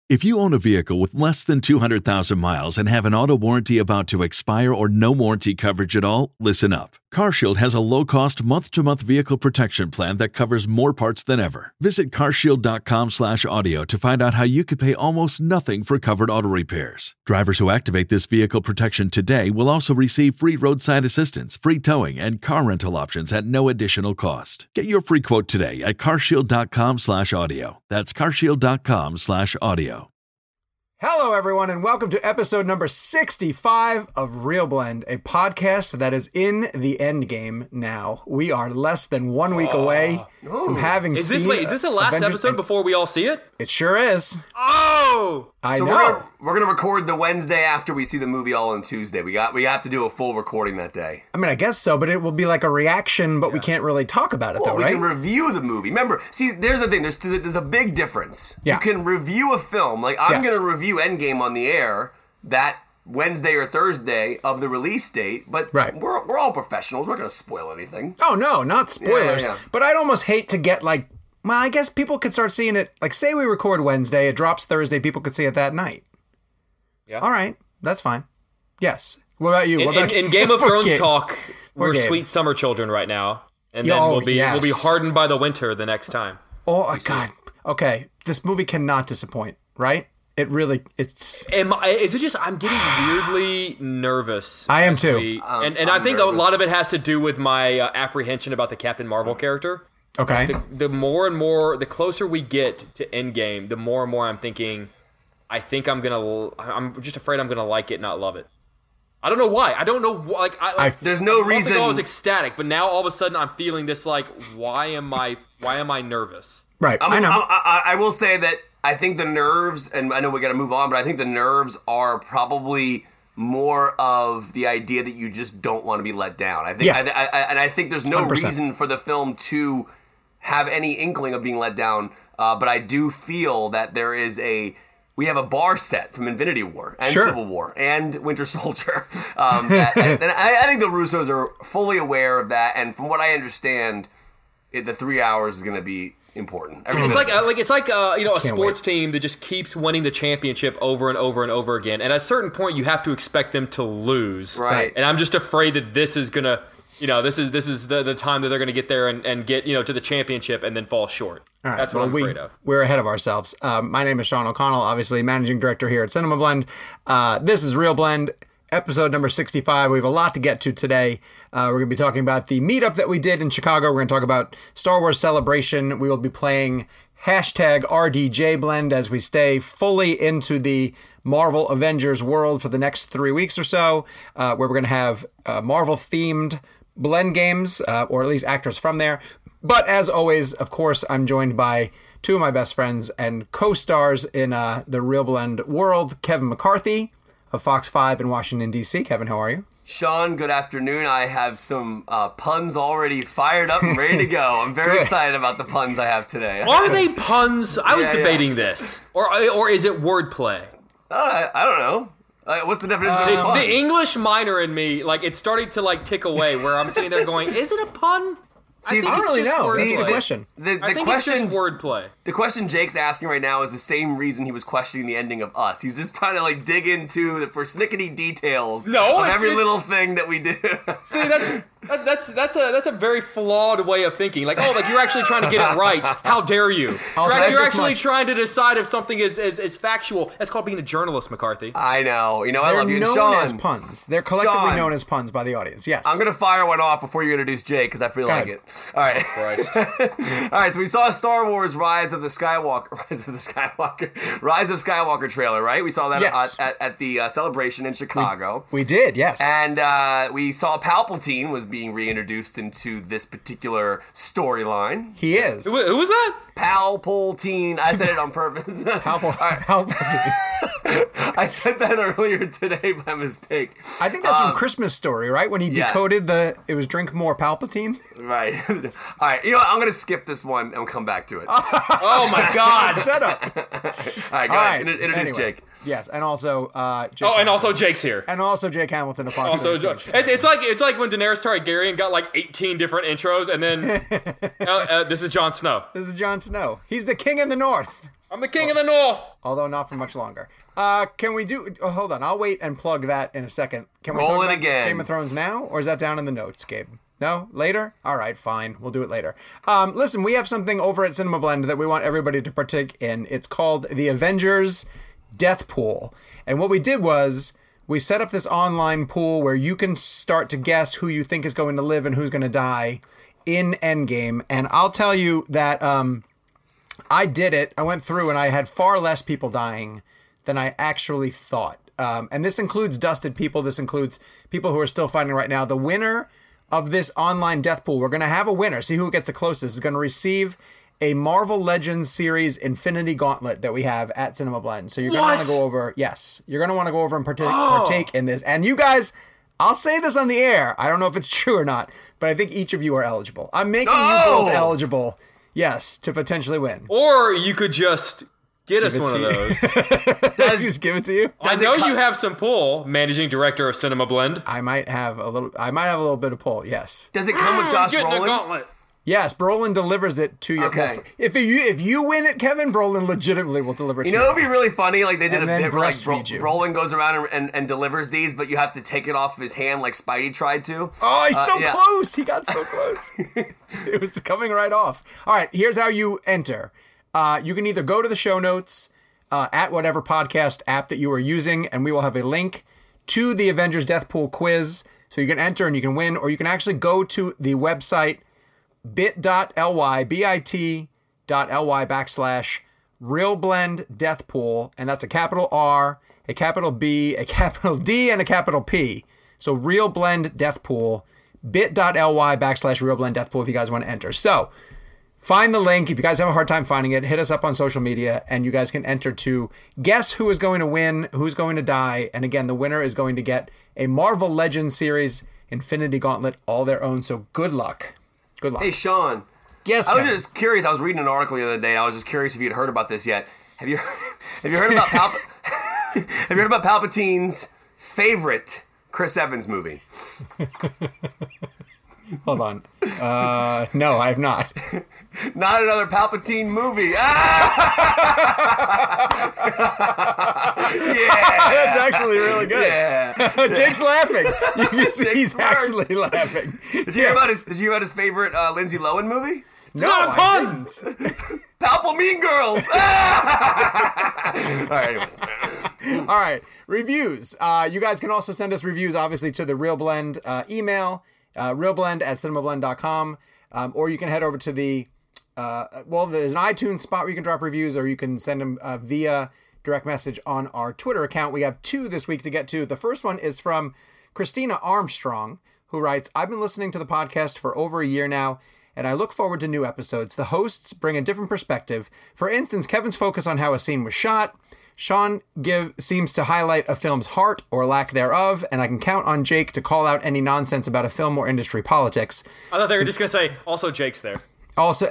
If you own a vehicle with less than 200,000 miles and have an auto warranty about to expire or no warranty coverage at all, listen up. CarShield has a low-cost month-to-month vehicle protection plan that covers more parts than ever. Visit carshield.com/audio to find out how you could pay almost nothing for covered auto repairs. Drivers who activate this vehicle protection today will also receive free roadside assistance, free towing, and car rental options at no additional cost. Get your free quote today at carshield.com/audio. That's carshield.com/audio. Hello, everyone, and welcome to episode number 65 of Real Blend, a podcast that is in the end game now. We are less than 1 week away from having Is seen... this the last Avengers episode before we all see it? It sure is. Oh! I So know. we're gonna record the Wednesday after we see the movie all on Tuesday. We have to do a full recording that day. I mean, I guess so, but it will be like a reaction, but we can't really talk about it, Well, though, we right? can review the movie. Remember, see, there's the thing. There's a big difference. Yeah. You can review a film. Like, I'm Yes. going to review Endgame on the air that Wednesday or Thursday of the release date, but Right. we're all professionals. We're not going to spoil anything. Oh, no, not spoilers. Yeah. But I'd almost hate to get, like... Well, I guess people could start seeing it... Like, say we record Wednesday, it drops Thursday, people could see it that night. Yeah. All right, that's fine. Yes. What about you? In Game of Thrones Okay. talk, we're Gabe. sweet summer children right now, and Yo, then we'll be yes. hardened by the winter the next time. Oh, God. Okay, this movie cannot disappoint, right? It's... Is it just I'm getting weirdly nervous? I am too. And I'm I think nervous. a lot of it has to do with my apprehension about the Captain Marvel character. Okay. The more and more, the closer we get to Endgame, the more and more I'm thinking, I'm just afraid I'm gonna like it, not love it. I don't know why. I don't know. There's no I reason. I was ecstatic, but now all of a sudden I'm feeling this like, why am I nervous? Right, I know. I will say that I think the nerves, and I know we got to move on, but I think the nerves are probably more of the idea that you just don't want to be let down. I think, Yeah. and I think there's no 100%. reason for the film to have any inkling of being let down. But I do feel that we have a bar set from Infinity War and Sure. Civil War and Winter Soldier. And I think the Russos are fully aware of that. And from what I understand, the 3 hours is going to be important. It's like a Can't sports wait. team that just keeps winning the championship over and over and over again. And at a certain point, you have to expect them to lose. Right. And I'm just afraid that this is gonna, this is the time that they're gonna get there and get to the championship and then fall short. All right, That's what I'm afraid of. We're ahead of ourselves. My name is Sean O'Connell, obviously managing director here at Cinema Blend. This is Real Blend, episode number 65. We have a lot to get to today. We're going to be talking about the meetup that we did in Chicago. We're going to talk about Star Wars Celebration. We will be playing hashtag RDJ Blend as we stay fully into the Marvel Avengers world for the next 3 weeks or so, where we're going to have Marvel-themed blend games, or at least actors from there. But as always, of course, I'm joined by two of my best friends and co-stars in the Real Blend world, Kevin McCarthy of Fox 5 in Washington, D.C. Kevin, how are you? Sean, good afternoon. I have some puns already fired up and ready to go. I'm very Good. excited about the puns I have today. Are they puns? I was Yeah, debating this, or is it wordplay? I don't know. What's the definition of a pun? The English minor in me, it's starting to tick away. Where I'm sitting there going, is it a pun? See, I think I don't it's really just know. wordplay. That's a good question. The I think question, it's just wordplay. the question Jake's asking right now is the same reason he was questioning the ending of Us. He's just trying to dig into the persnickety details of every little thing that we do. See, that's a very flawed way of thinking. You're actually trying to get it right. How dare you? I'll say You're this actually much. trying to decide if something is factual. That's called being a journalist, McCarthy. I know. I They're love you. And known Sean, as puns. They're collectively Sean. known as puns by the audience. Yes. I'm going to fire one off before you introduce Jake because I feel like ahead. it. All right. All right, so we saw Star Wars Rise of Skywalker trailer, right? We saw that Yes. at the celebration in Chicago. We did, yes. And we saw Palpatine was being reintroduced into this particular storyline. he is. Who was that? Palpatine. I said it on purpose. Palpatine. I said that earlier today by mistake. I think that's from Christmas Story, right? When he yeah. decoded it was drink more Palpatine. Right. All right. You know what? I'm going to skip this one and we'll come back to it. Oh my God! Setup. All right, go ahead. Introduce Anyway. Jake. Yes, and also Jake Oh, and also Hamilton. Jake's here. And also Jake Hamilton of Fox. Also, 17. it's like when Daenerys Targaryen got 18 different intros, and then this is Jon Snow. This is Jon Snow. He's the king in the north. I'm the king of the North. Although not for much longer. Can we do... Oh, hold on. I'll wait and plug that in a second. Can we Roll talk it about again. Game of Thrones now? Or is that down in the notes, Gabe? No? Later? All right, fine. We'll do it later. Listen, we have something over at Cinema Blend that we want everybody to partake in. It's called the Avengers Death Pool. And what we did was we set up this online pool where you can start to guess who you think is going to live and who's going to die in Endgame. And I'll tell you that I did it. I went through and I had far less people dying than I actually thought. And this includes dusted people. This includes people who are still fighting right now. The winner of this online death pool, we're going to have a winner. See who gets the closest is going to receive a Marvel Legends series Infinity Gauntlet that we have at Cinema Blend. So you're going to want to go over, yes, you're going to want to go over and partake in this. And you guys, I'll say this on the air. I don't know if it's true or not, but I think each of you are eligible. I'm making you both eligible, yes, to potentially win. Or you could just get us one of those. Just give it to you. I know you have some pull, managing director of Cinema Blend. I might have a little bit of pull. Yes. Does it come with Josh Getting the Brolin? gauntlet. Yes, Brolin delivers it to you. Okay. If you win it, Kevin, Brolin legitimately will deliver it to you. You know, it'd be really funny. Like they did And a then bit where like breastfeed you. Brolin goes around and delivers these, but you have to take it off of his hand like Spidey tried to. Oh, he's so yeah. close. He got so close. It was coming right off. All right, here's how you enter. You can either go to the show notes at whatever podcast app that you are using, and we will have a link to the Avengers Death Pool quiz. So you can enter and you can win, or you can actually go to the website bit.ly /RealBlend Death Pool, and that's a capital R, a capital B, a capital D, and a capital P. So Real Blend Death Pool, bit.ly /RealBlend Death Pool if you guys want to enter. So find the link. If you guys have a hard time finding it, hit us up on social media, and you guys can enter to guess who is going to win, who's going to die, and again, the winner is going to get a Marvel Legends series Infinity Gauntlet all their own. So good luck. Good luck. Hey, Sean. Yes, I was Kevin. just curious. I was reading an article the other day, and I was just curious if you'd heard about this yet. Have you heard about have you heard about Palpatine's favorite Chris Evans movie? Hold on. No, I have not. Not another Palpatine movie. Yeah, That's actually really good. yeah. Jake's laughing. You can see Jake's he's smirked. actually laughing. Did you hear about his favorite Lindsay Lohan movie? No, Not I puns. didn't. Palpal Mean Girls. All right, anyways. All right, reviews. You guys can also send us reviews, obviously, to the Real Blend email, realblend@cinemablend.com, or you can head over to the, there's an iTunes spot where you can drop reviews, or you can send them via direct message on our Twitter account. We have two this week to get to. The first one is from Christina Armstrong, who writes, I've been listening to the podcast for over a year now, and I look forward to new episodes. The hosts bring a different perspective. For instance, Kevin's focus on how a scene was shot. Sean seems to highlight a film's heart or lack thereof, and I can count on Jake to call out any nonsense about a film or industry politics. I thought they were just going to say, also Jake's there. Also,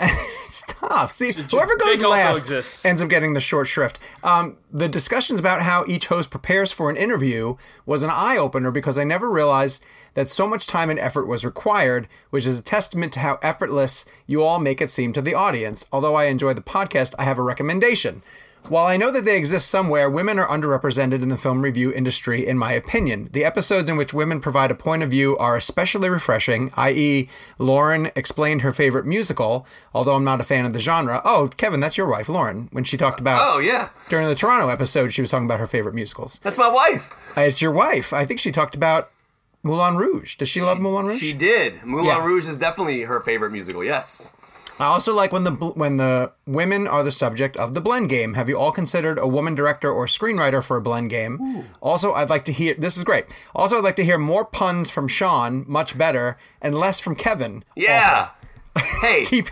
stop. See, whoever goes Jake also last exists. ends up getting the short shrift. The discussions about how each host prepares for an interview was an eye-opener because I never realized that so much time and effort was required, which is a testament to how effortless you all make it seem to the audience. Although I enjoy the podcast, I have a recommendation. While I know that they exist somewhere, women are underrepresented in the film review industry, in my opinion. The episodes in which women provide a point of view are especially refreshing, i.e. Lauren explained her favorite musical, although I'm not a fan of the genre. Oh, Kevin, that's your wife, Lauren, when she talked about... Oh, yeah. During the Toronto episode, she was talking about her favorite musicals. That's my wife. It's your wife. I think she talked about Moulin Rouge. Does she love Moulin Rouge? She did. Moulin Yeah. Rouge is definitely her favorite musical, yes. I also like when the women are the subject of the blend game. Have you all considered a woman director or screenwriter for a blend game? Ooh. Also, I'd like to hear... This is great. Also, I'd like to hear more puns from Sean, much better, and less from Kevin. Yeah. Hey, Keep...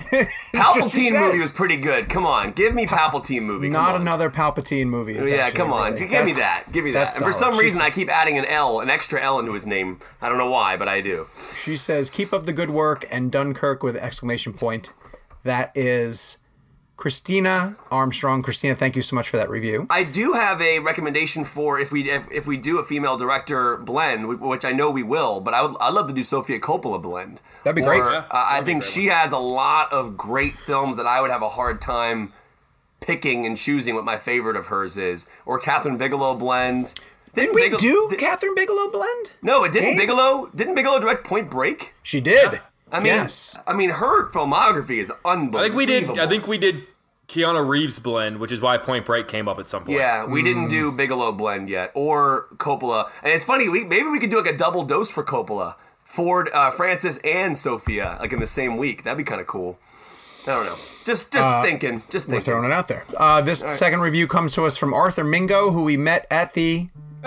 Palpatine movie was pretty good. Come on, give me Palpatine movie. Come Not on. another Palpatine movie. Is Yeah, actually come on. really- Give me that. Give me that. that's And for solid. some reason, I Jesus. keep adding an extra L into his name. I don't know why, but I do. She says, keep up the good work, and Dunkirk with exclamation point. That is Christina Armstrong. Christina, thank you so much for that review. I do have a recommendation for if we do a female director blend, which I know we will, but I'd love to do Sofia Coppola blend. That'd be great. Or, Yeah, I that'd be think great. she has a lot of great films that I would have a hard time picking and choosing what my favorite of hers is, or Catherine Bigelow blend. Did we do Catherine Bigelow blend? No, it didn't. Didn't Bigelow direct Point Break? She did. I mean, her filmography is unbelievable. I think we did Keanu Reeves blend, which is why Point Break came up at some point. Yeah, we didn't do Bigelow blend yet, or Coppola. And it's funny, maybe we could do like a double dose for Coppola. Ford, Francis, and Sophia, like in the same week. That'd be kind of cool. I don't know. Just thinking. We're throwing it out there. This second review comes to us from Arthur Mingo, who we met at the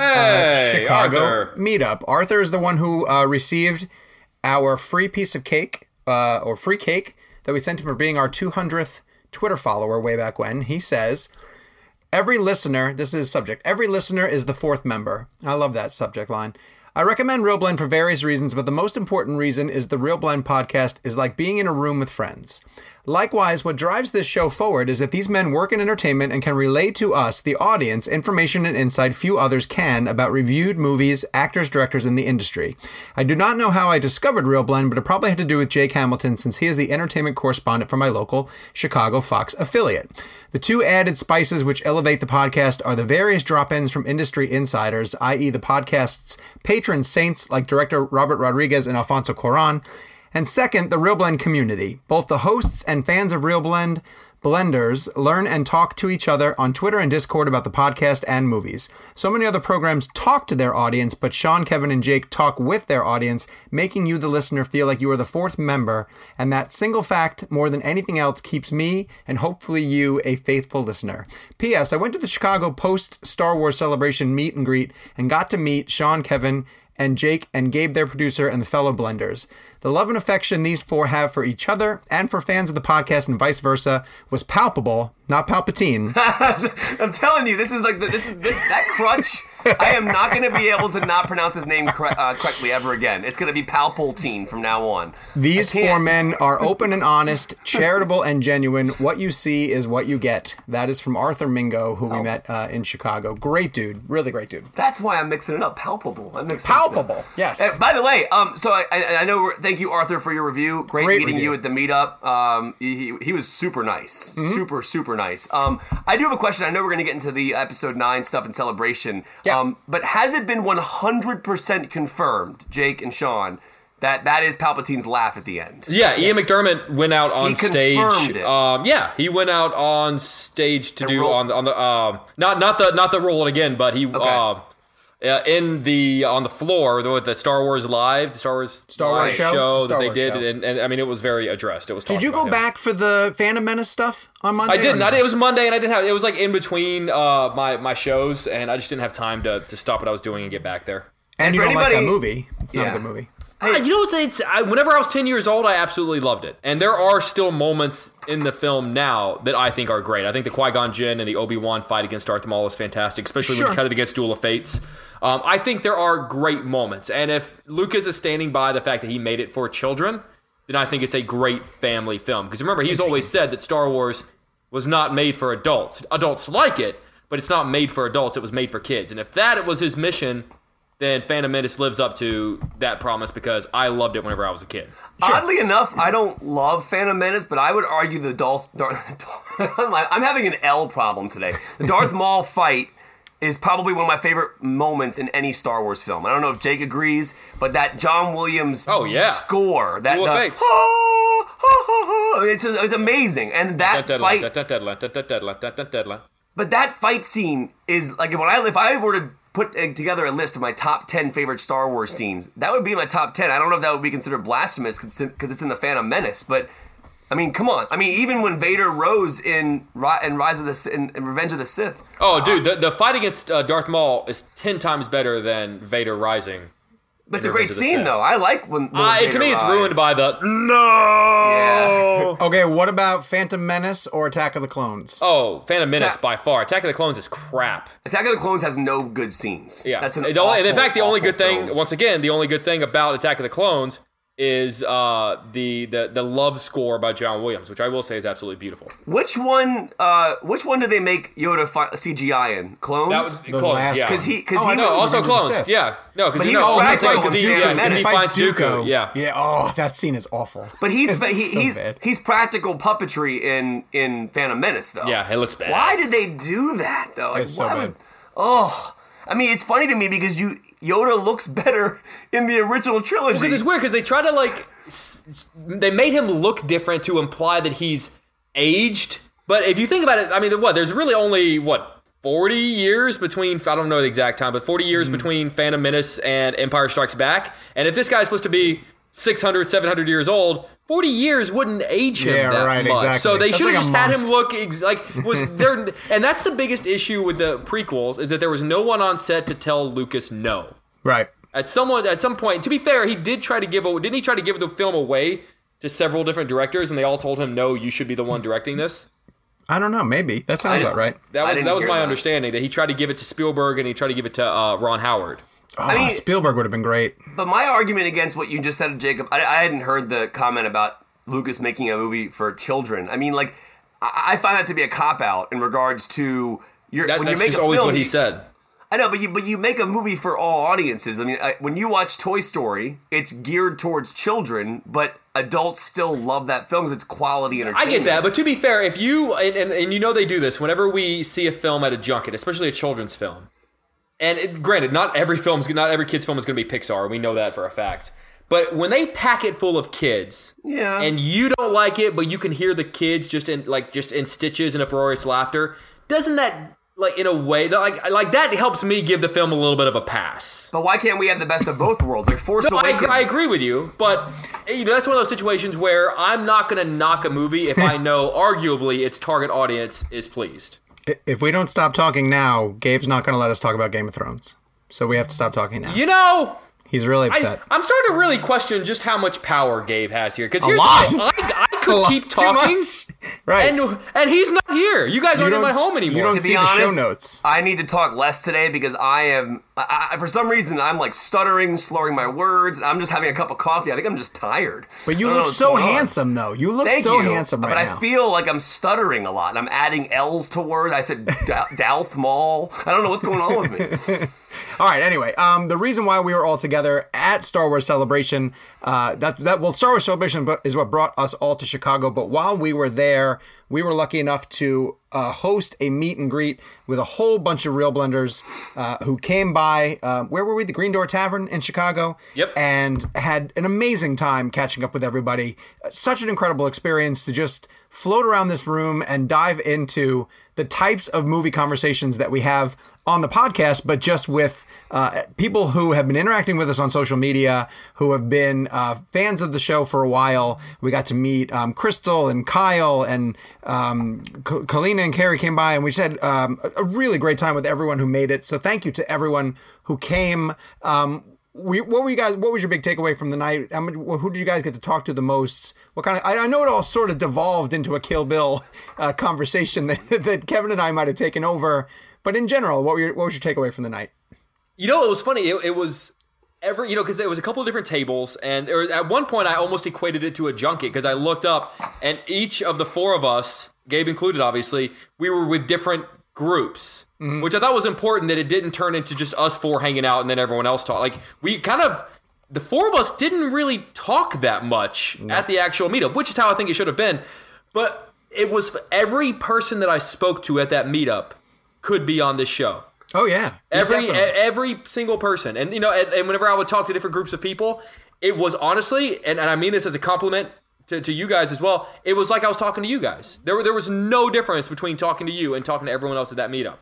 Chicago meetup. Arthur is the one who received our free piece of cake, or free cake, that we sent him for being our 200th Twitter follower way back when. He says, every listener, this is his subject, every listener is the fourth member. I love that subject line. I recommend Real Blend for various reasons, but the most important reason is the Real Blend podcast is like being in a room with friends. Likewise, what drives this show forward is that these men work in entertainment and can relay to us, the audience, information and insight few others can about reviewed movies, actors, directors in the industry. I do not know how I discovered Real Blend, but it probably had to do with Jake Hamilton, since he is the entertainment correspondent for my local Chicago Fox affiliate. The two added spices which elevate the podcast are the various drop-ins from industry insiders, i.e. the podcast's patron saints like director Robert Rodriguez and Alfonso Cuarón, and second, the Real Blend community. Both the hosts and fans of Real Blend blenders learn and talk to each other on Twitter and Discord about the podcast and movies. So many other programs talk to their audience, but Sean, Kevin, and Jake talk with their audience, making you, the listener, feel like you are the fourth member. And that single fact, more than anything else, keeps me, and hopefully you, a faithful listener. P.S. I went to the Chicago post-Star Wars Celebration meet and greet and got to meet Sean, Kevin, and Jake and Gabe, their producer, and the fellow blenders. The love and affection these four have for each other and for fans of the podcast and vice versa was palpable, not Palpatine. I'm telling you, this is that crutch. I am not going to be able to not pronounce his name correctly ever again. It's going to be Palpatine from now on. These four men are open and honest, charitable and genuine. What you see is what you get. That is from Arthur Mingo, who we met in Chicago. Great dude. Really great dude. That's why I'm mixing it up. Palpable. That makes sense. Palpable. Yes. By the way, so I know. Thank you, Arthur, for your review. Great meeting you at the meetup. He was super nice. Mm-hmm. Super nice. I do have a question. I know we're going to get into the episode 9 stuff and celebration. Yeah. But has it been 100% confirmed, Jake and Sean, that is Palpatine's laugh at the end? Yeah, Ian McDermott went out on stage. He confirmed it. Yeah, he went out on stage to do on the not the roll it again, but he on the floor with the Star Wars Live, the Star Wars show that they did, and I mean it was very addressed. It was. Did you go back for the Phantom Menace stuff on Monday? I didn't. It was Monday, and I didn't have. It was like in between my shows, and I just didn't have time to stop what I was doing and get back there. And you don't like that movie? It's not a good movie. Whenever I was 10 years old, I absolutely loved it. And there are still moments in the film now that I think are great. I think the Qui-Gon Jinn and the Obi-Wan fight against Darth Maul is fantastic, especially when you cut it against Duel of Fates. I think there are great moments. And if Lucas is standing by the fact that he made it for children, then I think it's a great family film. Because remember, he's always said that Star Wars was not made for adults. Adults like it, but it's not made for adults. It was made for kids. And if that was his mission, then Phantom Menace lives up to that promise because I loved it whenever I was a kid. Sure. Oddly enough, I don't love Phantom Menace, but I would argue the I'm having an L problem today. The Darth Maul fight is probably one of my favorite moments in any Star Wars film. I don't know if Jake agrees, but that John Williams score, it's amazing. And that fight... But that fight scene is, like, if I were to put together a list of my top 10 favorite Star Wars scenes, that would be my top 10. I don't know if that would be considered blasphemous because it's in the Phantom Menace, but I mean, come on. I mean, even when Vader rose in Rise of the in Revenge of the Sith. Oh, dude, the fight against Darth Maul is 10 times better than Vader rising. But it's a great scene, though. I like when to me, it's ruined by the no. Yeah. Okay, what about Phantom Menace or Attack of the Clones? Oh, Phantom Menace by far. Attack of the Clones is crap. Attack of the Clones has no good scenes. Yeah, that's in fact, the only good thing, once again, the only good thing about Attack of the Clones is the Love Score by John Williams, which I will say is absolutely beautiful. Which one did they make Yoda CGI in? Clones? That was Clones, yeah. Also Clones. Yeah. No, because he was practical. He finds Dooku. Yeah. Yeah. Oh, that scene is awful. But he's practical puppetry in Phantom Menace, though. Yeah, it looks bad. Why did they do that, though? It's so bad. I mean, it's funny to me because Yoda looks better in the original trilogy. Because it's weird because they try to they made him look different to imply that he's aged. But if you think about it, I mean, there's really only 40 years between, I don't know the exact time, but 40 years between Phantom Menace and Empire Strikes Back. And if this guy's supposed to be 600, 700 years old, 40 years wouldn't age him that much. Exactly. So they should have just had him look and that's the biggest issue with the prequels is that there was no one on set to tell Lucas no. Right. At some point, to be fair, he didn't he try to give the film away to several different directors and they all told him, no, you should be the one directing this? I don't know. Maybe. That sounds about right. That was my understanding, that he tried to give it to Spielberg and he tried to give it to Ron Howard. I mean, Spielberg would have been great. But my argument against what you just said, Jacob, I hadn't heard the comment about Lucas making a movie for children. I mean, I find that to be a cop-out in regards to when you make a always film, what he said. I know, but you make a movie for all audiences. I mean, when you watch Toy Story, it's geared towards children, but adults still love that film because it's quality entertainment. I get that, but to be fair, if you and you know they do this whenever we see a film at a junket, especially a children's film. And granted, not every kid's film is going to be Pixar. We know that for a fact. But when they pack it full of kids, and you don't like it, but you can hear the kids just in stitches and uproarious laughter, doesn't that in a way that helps me give the film a little bit of a pass? But why can't we have the best of both worlds? Like Force Awakens. I agree with you, but that's one of those situations where I'm not going to knock a movie if I know arguably its target audience is pleased. If we don't stop talking now, Gabe's not going to let us talk about Game of Thrones. So we have to stop talking now. He's really upset. I'm starting to really question just how much power Gabe has here. Because here's lot. the thing. I could keep talking. Right. And he's not here. You guys aren't in my home anymore. You don't see the show notes. I need to talk less today because I for some reason, I'm stuttering, slurring my words. I'm just having a cup of coffee. I think I'm just tired. But you look so handsome, though. You look handsome right now. But I feel like I'm stuttering a lot. And I'm adding L's to words. I said Darth Maul. I don't know what's going on with me. All right. Anyway, the reason why we were all together at Star Wars Celebration, Star Wars Celebration is what brought us all to Chicago. But while we were there, we were lucky enough to host a meet and greet with a whole bunch of Real Blenders who came by. Where were we? The Green Door Tavern in Chicago. Yep. And had an amazing time catching up with everybody. Such an incredible experience to just float around this room and dive into the types of movie conversations that we have on the podcast, but just with people who have been interacting with us on social media, who have been fans of the show for a while. We got to meet Crystal and Kyle and Kalina and Carrie came by, and we just had a really great time with everyone who made it. So thank you to everyone who came. What was your big takeaway from the night? Who did you guys get to talk to the most? What kind of? I know it all sort of devolved into a Kill Bill conversation that Kevin and I might have taken over. But in general, what was your takeaway from the night? It was funny. It was because there was a couple of different tables, and at one point I almost equated it to a junket because I looked up, and each of the four of us, Gabe included, obviously, we were with different groups. Mm-hmm. Which I thought was important, that it didn't turn into just us four hanging out and then everyone else talk. Like, the four of us didn't really talk that much at the actual meetup, which is how I think it should have been. But it was every person that I spoke to at that meetup could be on this show. Oh, yeah. Every single person. And, and whenever I would talk to different groups of people, it was honestly, and I mean this as a compliment to you guys as well, it was like I was talking to you guys. There was no difference between talking to you and talking to everyone else at that meetup.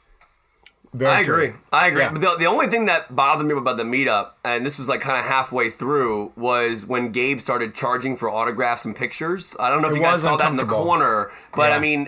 I agree. Yeah. But the only thing that bothered me about the meetup, and this was kind of halfway through, was when Gabe started charging for autographs and pictures. I don't know if you guys saw that in the corner, but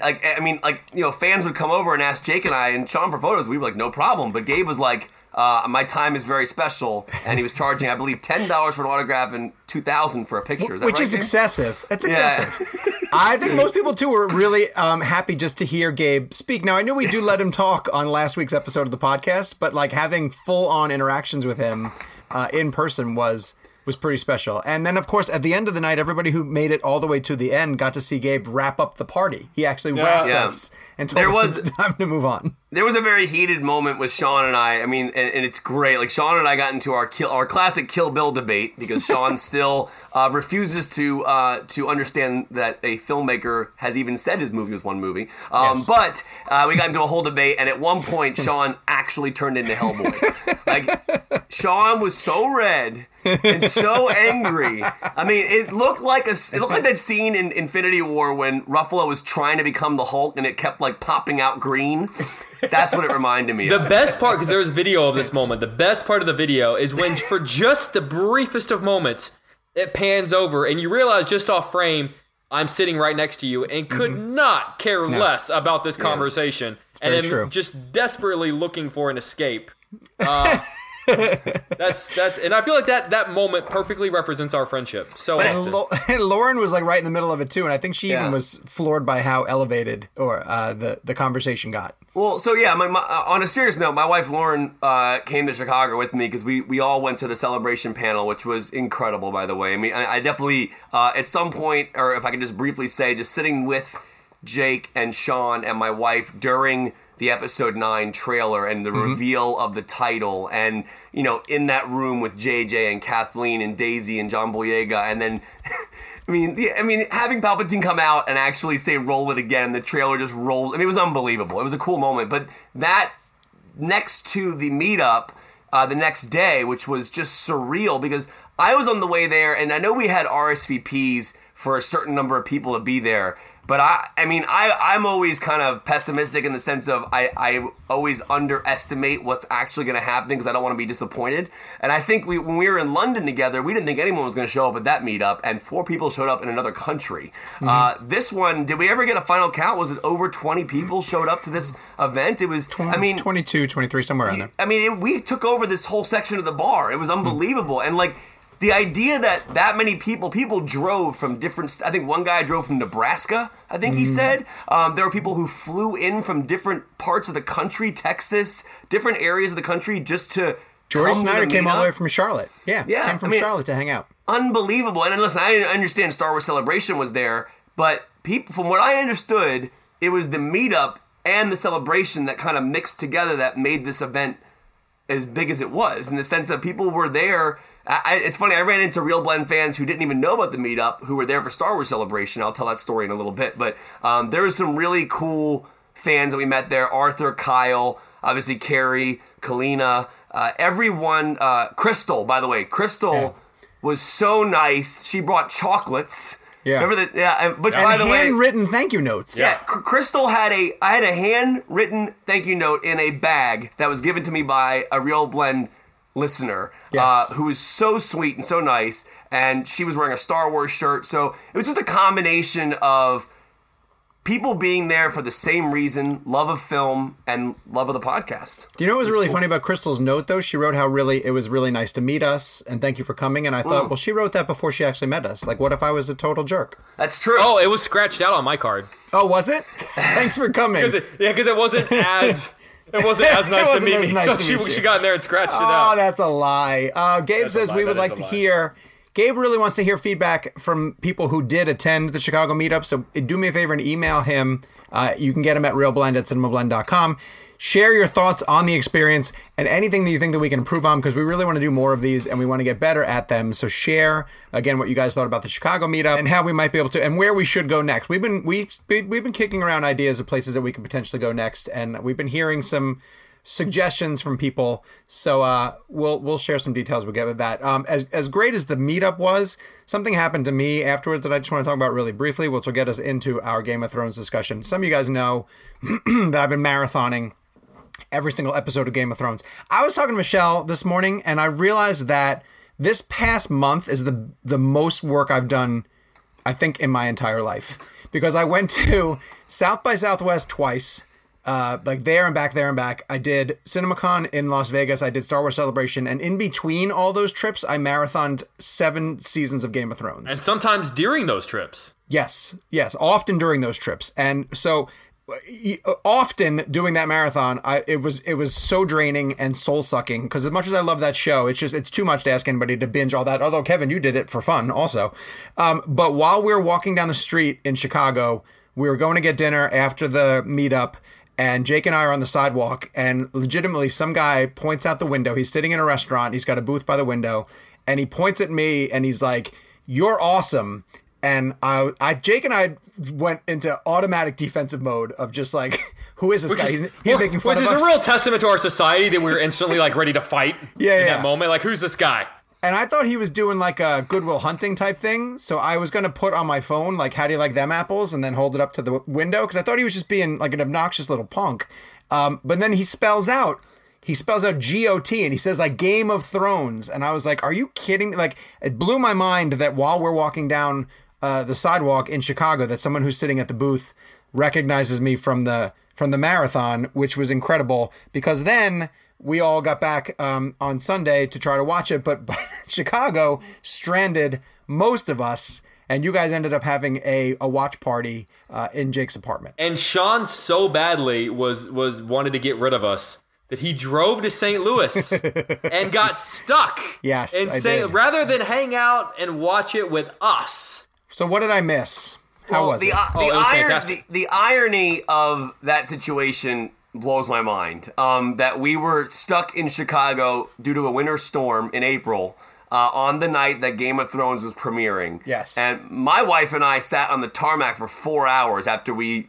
yeah. Fans would come over and ask Jake and I and Sean for photos. We were like, no problem. But Gabe was like, my time is very special, and he was charging, I believe, $10 for an autograph and $2,000 for a picture. Which is excessive. It's excessive. Yeah. I think most people, too, were really happy just to hear Gabe speak. Now, I know we do let him talk on last week's episode of the podcast, but having full-on interactions with him in person was was pretty special. And then, of course, at the end of the night, everybody who made it all the way to the end got to see Gabe wrap up the party. He actually wrapped us and told us it's time to move on. There was a very heated moment with Sean and I. I mean, and it's great. Like, Sean and I got into our classic Kill Bill debate because Sean still refuses to understand that a filmmaker has even said his movie was one movie. But we got into a whole debate, and at one point, Sean actually turned into Hellboy. Like, Sean was so red and so angry. I mean, it looked like that scene in Infinity War when Ruffalo was trying to become the Hulk and it kept like popping out green. That's what it reminded me of. The best part, because there's video of this moment, the best part of the video is when, for just the briefest of moments, it pans over and you realize just off frame, I'm sitting right next to you and could not care less about this conversation. And am just desperately looking for an escape. That's and I feel like that moment perfectly represents our friendship. So and Lauren was like right in the middle of it too, and I think she even was floored by how elevated the conversation got. Well, so yeah, on a serious note, my wife Lauren came to Chicago with me because we all went to the Celebration panel, which was incredible, by the way. I mean, I definitely at some point, or if I could just briefly say, just sitting with Jake and Sean and my wife during the episode 9 trailer and the reveal of the title, and in that room with JJ and Kathleen and Daisy and John Boyega, and then I mean having Palpatine come out and actually say roll it again, and the trailer just rolls. I mean, it was unbelievable. It was a cool moment. But that next to the meetup the next day, which was just surreal because I was on the way there, and I know we had RSVPs for a certain number of people to be there. But I'm always kind of pessimistic in the sense of I always underestimate what's actually going to happen because I don't want to be disappointed. And I think when we were in London together, we didn't think anyone was going to show up at that meetup, and 4 people showed up in another country. This one, did we ever get a final count? Was it over 20 people showed up to this event? It was, 22, 23, somewhere around there. I mean, we took over this whole section of the bar. It was unbelievable. And like, the idea that many people drove from different, I think one guy drove from Nebraska, I think he said. There were people who flew in from different parts of the country, Texas, different areas of the country just to Jordy Snyder came all the way from Charlotte. Yeah, came from Charlotte to hang out. Unbelievable. And listen, I understand Star Wars Celebration was there, but people, from what I understood, it was the meetup and the celebration that kind of mixed together that made this event as big as it was, in the sense that people were there. It's funny, I ran into Real Blend fans who didn't even know about the meetup, who were there for Star Wars Celebration. I'll tell that story in a little bit. But there was some really cool fans that we met there. Arthur, Kyle, obviously Carrie, Kalina, everyone. Crystal, by the way. Crystal was so nice. She brought chocolates. Yeah. Remember that? Yeah. Which, by the way, handwritten thank you notes. Yeah. Crystal I had a handwritten thank you note in a bag that was given to me by a Real Blend listener, who was so sweet and so nice, and she was wearing a Star Wars shirt. So it was just a combination of people being there for the same reason: love of film and love of the podcast. Do you know what was really funny about Crystal's note, though? She wrote how it was really nice to meet us and thank you for coming. And I thought, well, she wrote that before she actually met us. Like, what if I was a total jerk? That's true. Oh, it was scratched out on my card. Oh, was it? Thanks for coming. Because it wasn't as... It wasn't as nice to meet me. So she got in there and scratched it out. Oh, that's a lie. Gabe says we would like to hear... Gabe really wants to hear feedback from people who did attend the Chicago meetup. So do me a favor and email him. You can get him at realblend@cinemablend.com. Share your thoughts on the experience and anything that you think that we can improve on, because we really want to do more of these and we want to get better at them. So share, again, what you guys thought about the Chicago meetup and how we might be able to, and where we should go next. We've been kicking around ideas of places that we could potentially go next, and we've been hearing some suggestions from people. So we'll share some details. We'll get with that. As great as the meetup was, something happened to me afterwards that I just want to talk about really briefly, which will get us into our Game of Thrones discussion. Some of you guys know that I've been marathoning every single episode of Game of Thrones. I was talking to Michelle this morning, and I realized that this past month is the most work I've done, I think, in my entire life, because I went to South by Southwest twice. Like there and back. I did CinemaCon in Las Vegas. I did Star Wars Celebration. And in between all those trips, I marathoned 7 seasons of Game of Thrones. And sometimes during those trips. Yes. Often during those trips. And so often doing that marathon, it was so draining and soul sucking, because as much as I love that show, it's too much to ask anybody to binge all that. Although Kevin, you did it for fun also. But while we were walking down the street in Chicago, we were going to get dinner after the meetup, and Jake and I are on the sidewalk, and legitimately some guy points out the window. He's sitting in a restaurant. He's got a booth by the window, and he points at me and he's like, "You're awesome." And Jake and I went into automatic defensive mode of just like, who is this guy? He's making fun of us. Which is a real testament to our society that we were instantly like ready to fight in that moment. Like, who's this guy? And I thought he was doing like a Good Will Hunting type thing. So I was going to put on my phone, like, how do you like them apples? And then hold it up to the window. Because I thought he was just being like an obnoxious little punk. But then he spells out GOT, and he says like Game of Thrones. And I was like, are you kidding me? Like, it blew my mind that while we're walking down the sidewalk in Chicago, that someone who's sitting at the booth recognizes me from the marathon, which was incredible, because then we all got back on Sunday to try to watch it, but Chicago stranded most of us, and you guys ended up having a watch party in Jake's apartment. And Sean so badly was wanted to get rid of us that he drove to St. Louis and got stuck. Yes, I did. Rather than hang out and watch it with us. So what did I miss? How was it? The irony of that situation blows my mind. That we were stuck in Chicago due to a winter storm in April on the night that Game of Thrones was premiering. Yes. And my wife and I sat on the tarmac for 4 hours after we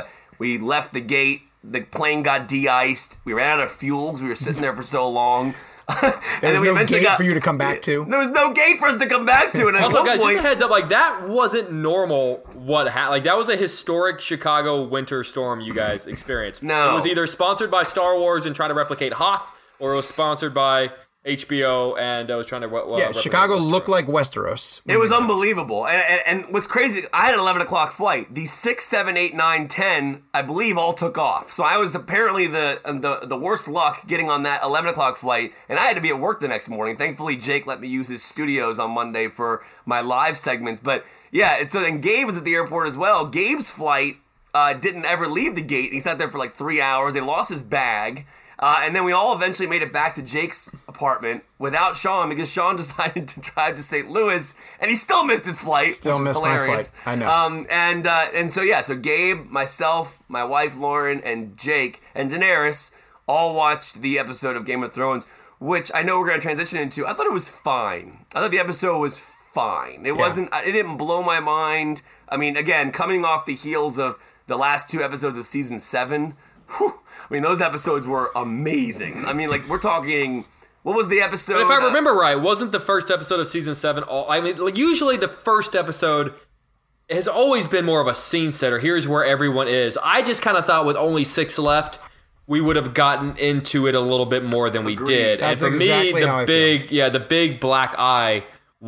left the gate. The plane got de-iced. We ran out of fuel because we were sitting there for so long. There was no gate for you to come back to. There was no gate for us to come back to. And at also, one guys, point, just a heads up, like, that wasn't normal. Like, that was a historic Chicago winter storm you guys experienced. No. It was either sponsored by Star Wars and trying to replicate Hoth, or it was sponsored by HBO and I was trying to Chicago looked like Westeros. It was unbelievable. And what's crazy, I had an 11 o'clock flight. The 6, 7, 8, 9, 10, I believe, all took off. So I was apparently the worst luck getting on that 11 o'clock flight, and I had to be at work the next morning. Thankfully, Jake let me use his studios on Monday for my live segments. But yeah, and Gabe was at the airport as well. Gabe's flight didn't ever leave the gate. He sat there for like 3 hours. They lost his bag. And then we all eventually made it back to Jake's apartment without Sean, because Sean decided to drive to St. Louis, and he still missed his flight, which is hilarious. My flight. I know. So Gabe, myself, my wife Lauren, and Jake and Daenerys all watched the episode of Game of Thrones, which I know we're going to transition into. I thought it was fine. I thought the episode was fine. It wasn't. It didn't blow my mind. I mean, again, coming off the heels of the last 2 episodes of season 7. Whew, I mean, those episodes were amazing. I mean, like, we're talking, what was the episode? But if I remember right, wasn't the first episode of season 7 usually the first episode has always been more of a scene setter. Here's where everyone is. I just kind of thought with only 6 left, we would have gotten into it a little bit more than we did. That's and for exactly me, the big black eye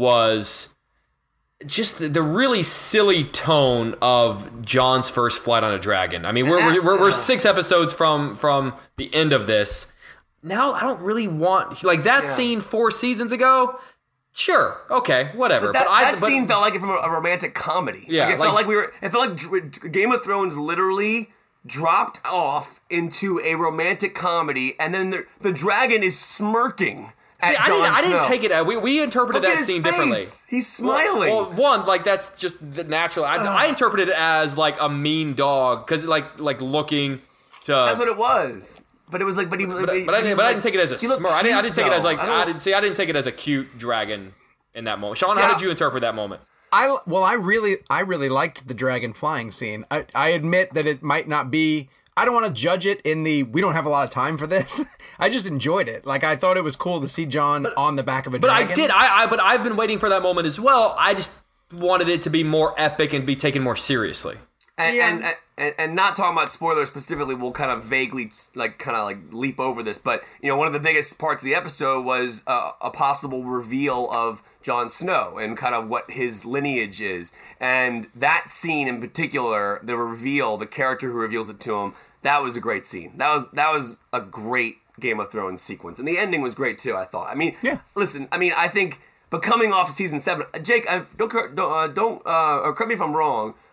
was just the really silly tone of Jon's first flight on a dragon. I mean, we're 6 episodes from the end of this. Now I don't really want like that scene 4 seasons ago. Sure, okay, whatever. But that scene felt like it from a romantic comedy. Yeah, it felt like Game of Thrones literally dropped off into a romantic comedy, and then the dragon is smirking. See, I didn't take it. We interpreted that scene differently. He's smiling. Well, one, like, that's just the natural. I interpreted it as like a mean dog because like looking to. That's what it was. But it was like, I didn't take it as a smirk. I didn't take it as like I didn't take it as a cute dragon in that moment. Sean, how did you interpret that moment? I really liked the dragon flying scene. I admit that it might not be. I don't want to judge it we don't have a lot of time for this. I just enjoyed it. Like, I thought it was cool to see Jon on the back of a dragon. But I did. But I've been waiting for that moment as well. I just wanted it to be more epic and be taken more seriously. And not talking about spoilers specifically, we'll kind of vaguely leap over this. But, one of the biggest parts of the episode was a possible reveal of Jon Snow and kind of what his lineage is. And that scene in particular, the reveal, the character who reveals it to him, that was a great scene. That was a great Game of Thrones sequence. And the ending was great too, I thought. I mean, listen, I think, but coming off of season 7, Jake, don't correct me if I'm wrong,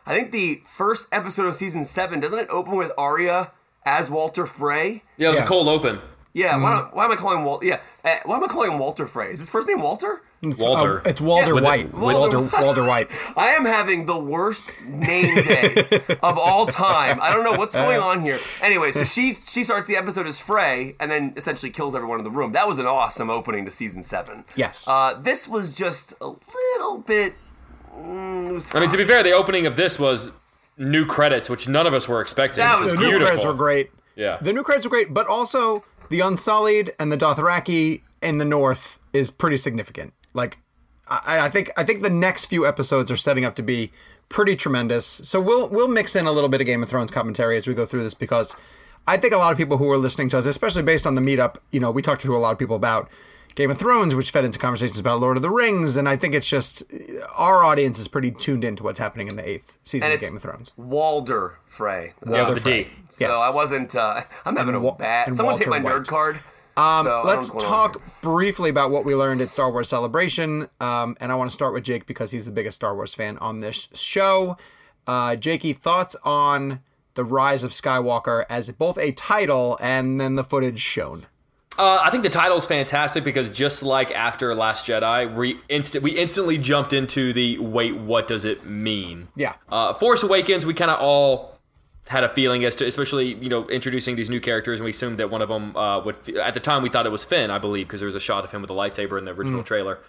I think the first episode of season 7, doesn't it open with Arya as Walder Frey? Yeah, it was a cold open. Yeah, why am I calling Walter? Yeah, why am I calling him Walder Frey? Is his first name Walter? Walter. It's Walder White. Walder White. I am having the worst name day of all time. I don't know what's going on here. Anyway, so she starts the episode as Frey and then essentially kills everyone in the room. That was an awesome opening to season 7. Yes. This was just a little bit. It was fine. I mean, to be fair, the opening of this was new credits, which none of us were expecting. That was The beautiful. new credits were great. Yeah. The new credits were great, but also the Unsullied and the Dothraki in the North is pretty significant. Like, I think the next few episodes are setting up to be pretty tremendous. So we'll mix in a little bit of Game of Thrones commentary as we go through this, because I think a lot of people who are listening to us, especially based on the meetup, we talked to a lot of people about Game of Thrones, which fed into conversations about Lord of the Rings, and I think it's just our audience is pretty tuned into what's happening in the 8th season of Game of Thrones. Walder Frey. Yeah, the D. So Yes. I wasn't. I'm having a bad. Someone take my Walter nerd card. Let's talk briefly about what we learned at Star Wars Celebration, and I want to start with Jake because he's the biggest Star Wars fan on this show. Jakey, thoughts on the Rise of Skywalker as both a title and then the footage shown? I think the title's fantastic because just like after Last Jedi, we instantly jumped into the wait, what does it mean? Yeah. Force Awakens, we kind of all had a feeling as to, especially introducing these new characters, and we assumed that one of them would. At the time, we thought it was Finn, I believe, because there was a shot of him with a lightsaber in the original trailer.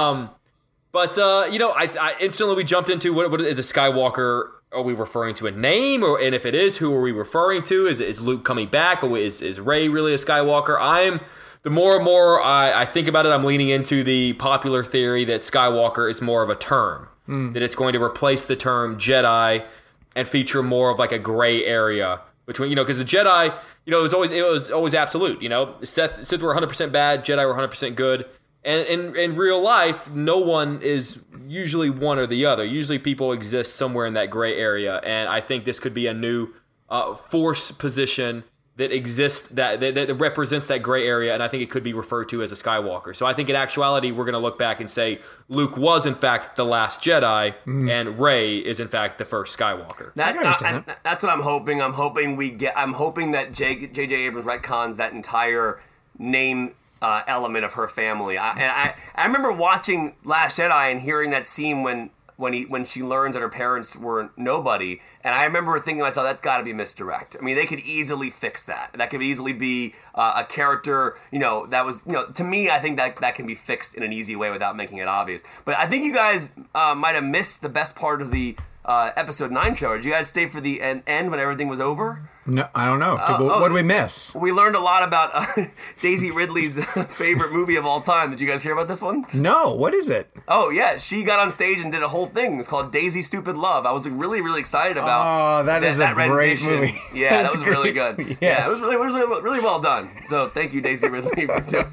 But I instantly we jumped into what is a Skywalker. Are we referring to a name, and if it is, who are we referring to? Is Luke coming back, or is Rey really a Skywalker? The more and more I think about it, I'm leaning into the popular theory that Skywalker is more of a term, that it's going to replace the term Jedi and feature more of like a gray area between, because the Jedi, it was always absolute. Sith were 100% bad, Jedi were 100% good. And in real life, no one is usually one or the other. Usually people exist somewhere in that gray area. And I think this could be a new force position that exists, that represents that gray area. And I think it could be referred to as a Skywalker. So I think in actuality, we're going to look back and say Luke was in fact the last Jedi and Rey is in fact the first Skywalker. That's what I'm hoping. I'm hoping that J.J. Abrams retcons that entire name element of her family. I remember watching Last Jedi and hearing that scene when she learns that her parents were nobody, and I remember thinking to myself, that's got to be misdirect. I mean, they could easily fix that. That could easily be a character, that was, to me, I think that can be fixed in an easy way without making it obvious. But I think you guys might have missed the best part of the episode 9 show. Did you guys stay for the end when everything was over? No, I don't know. What did we miss? We learned a lot about Daisy Ridley's favorite movie of all time. Did you guys hear about this one? No, what is it? Oh, yeah. She got on stage and did a whole thing. It's called Daisy Stupid Love. I was really, really excited about that is a great rendition. movie. Yeah, that was really good. Yes. Yeah, it was really well done. So thank you, Daisy Ridley, for doing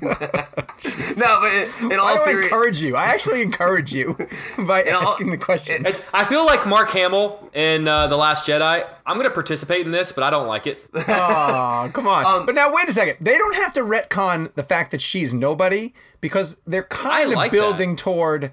that. No, but in all seriousness, encourage you. I actually encourage you by asking the question. I feel like Mark Hamill in The Last Jedi. I'm going to participate in this, but I don't like it. Oh, come on. But now, wait a second. They don't have to retcon the fact that she's nobody, because they're kind of building toward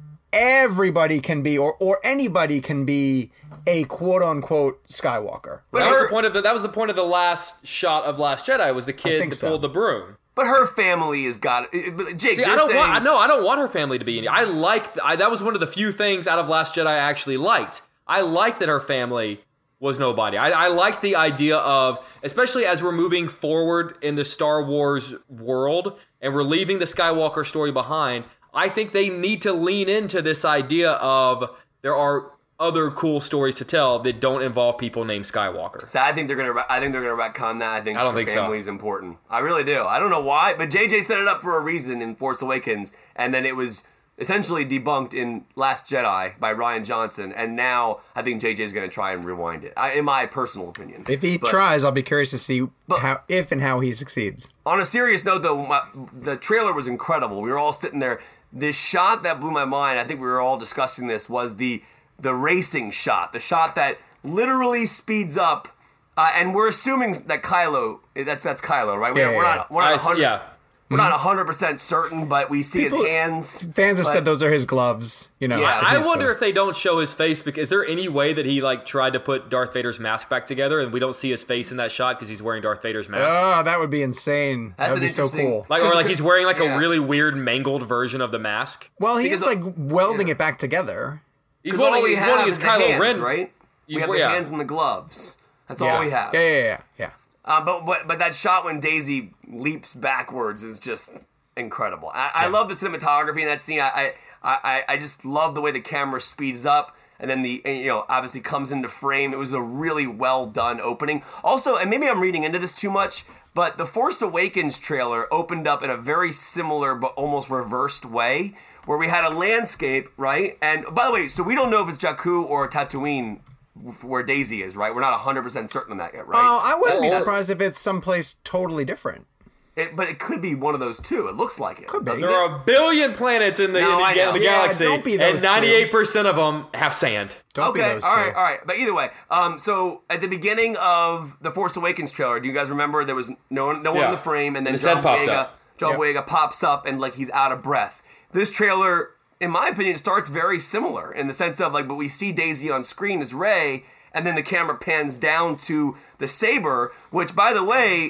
everybody can be, or anybody can be a quote-unquote Skywalker. But that was the point of the last shot of Last Jedi, was the kid that pulled the broom. But her family has got Jake. See, I don't want her family to be in it. That was one of the few things out of Last Jedi I actually liked. I liked that her family was nobody. I like the idea of, especially as we're moving forward in the Star Wars world and we're leaving the Skywalker story behind, I think they need to lean into this idea of there are other cool stories to tell that don't involve people named Skywalker. So I think they're gonna retcon that. I think her family's important. I really do. I don't know why, but JJ set it up for a reason in Force Awakens, and then it was essentially debunked in Last Jedi by Rian Johnson, and now I think JJ's going to try and rewind it, in my personal opinion. If he tries, I'll be curious to see how he succeeds. On a serious note, though, the trailer was incredible. We were all sitting there. This shot that blew my mind, I think we were all discussing this, was the racing shot, the shot that literally speeds up, and we're assuming that Kylo, that's Kylo, right? We're not 100. Yeah. We're not 100% certain, but we see his hands. Fans have said those are his gloves. You know, Yeah. I wonder if they don't show his face, because is there any way that he like tried to put Darth Vader's mask back together and we don't see his face in that shot because he's wearing Darth Vader's mask? Oh, that would be insane. That would be so cool. Like, or like he's wearing like a really weird mangled version of the mask. Well, he's like welding it back together. He's all we he's have is his the Kylo hands, Ren, right? We have the hands and the gloves. That's all we have. Yeah. But that shot when Daisy leaps backwards is just incredible. I love the cinematography in that scene. I just love the way the camera speeds up and then obviously comes into frame. It was a really well done opening. Also, and maybe I'm reading into this too much, but the Force Awakens trailer opened up in a very similar but almost reversed way, where we had a landscape, right? And by the way, so we don't know if it's Jakku or Tatooine where Daisy is, right? We're not 100% certain on that yet, right? Oh, I wouldn't be surprised if it's someplace totally different. But it could be one of those two. It looks like it. Could be. There are a billion planets in the galaxy, don't be those and 98% of them have sand. Don't be those two. All right. But either way, so at the beginning of the Force Awakens trailer, do you guys remember there was no one in the frame, and then John Boyega pops up and like he's out of breath. This trailer, in my opinion, starts very similar in the sense of like, but we see Daisy on screen as Rey, and then the camera pans down to the saber, which, by the way,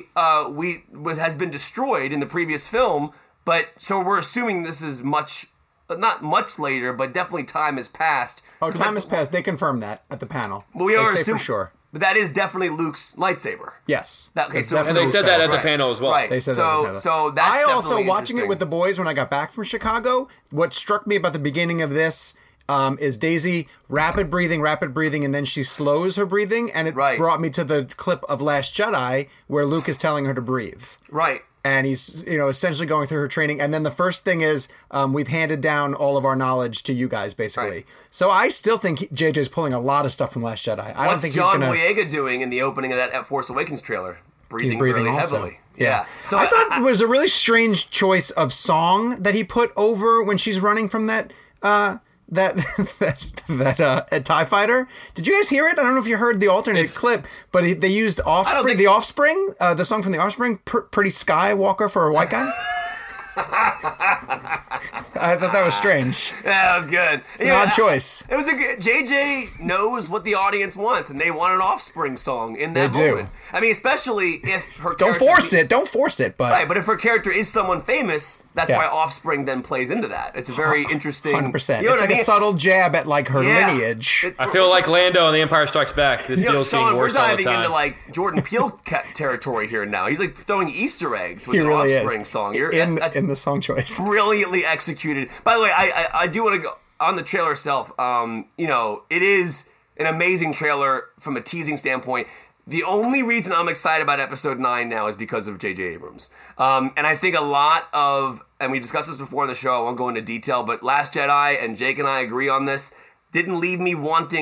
has been destroyed in the previous film. But so we're assuming this is not much later, but definitely time has passed. Oh, time has passed. They confirmed that at the panel. But we are assuming for sure. But that is definitely Luke's lightsaber. Yes. And they said that at the panel as well. Right. They said so that's I also, definitely watching it with the boys when I got back from Chicago, what struck me about the beginning of this is Daisy rapid breathing, and then she slows her breathing, and it brought me to the clip of Last Jedi where Luke is telling her to breathe. Right. And he's, essentially going through her training. And then the first thing is, we've handed down all of our knowledge to you guys, basically. Right. So I still think JJ's pulling a lot of stuff from Last Jedi. I don't think John Boyega doing in the opening of that Force Awakens trailer? Breathing really heavily. Yeah. So I thought it was a really strange choice of song that he put over when she's running from that TIE fighter. Did you guys hear it? I don't know if you heard the alternate clip, but they used Offspring, the Offspring, the song from the Offspring, Pretty Skywalker for a white guy. I thought that was strange. Yeah, that was good. It's an odd choice. It was JJ knows what the audience wants, and they want an Offspring song in that moment. I mean, especially if her Don't force it, but... Right, but if her character is someone famous, that's why Offspring then plays into that. It's a very interesting... 100%. It's like a subtle jab at, like, her lineage. I feel like Lando in The Empire Strikes Back. This deal's getting worse all the time. We're diving into, like, Jordan Peele territory here now. He's, like, throwing Easter eggs with the Offspring song. In the song choice. Brilliantly executed. By the way, I do want to go on the trailer itself. It is an amazing trailer from a teasing standpoint. The only reason I'm excited about Episode 9 now is because of J.J. Abrams. And I think a lot of, and we discussed this before in the show, I won't go into detail, but Last Jedi, and Jake and I agree on this, didn't leave me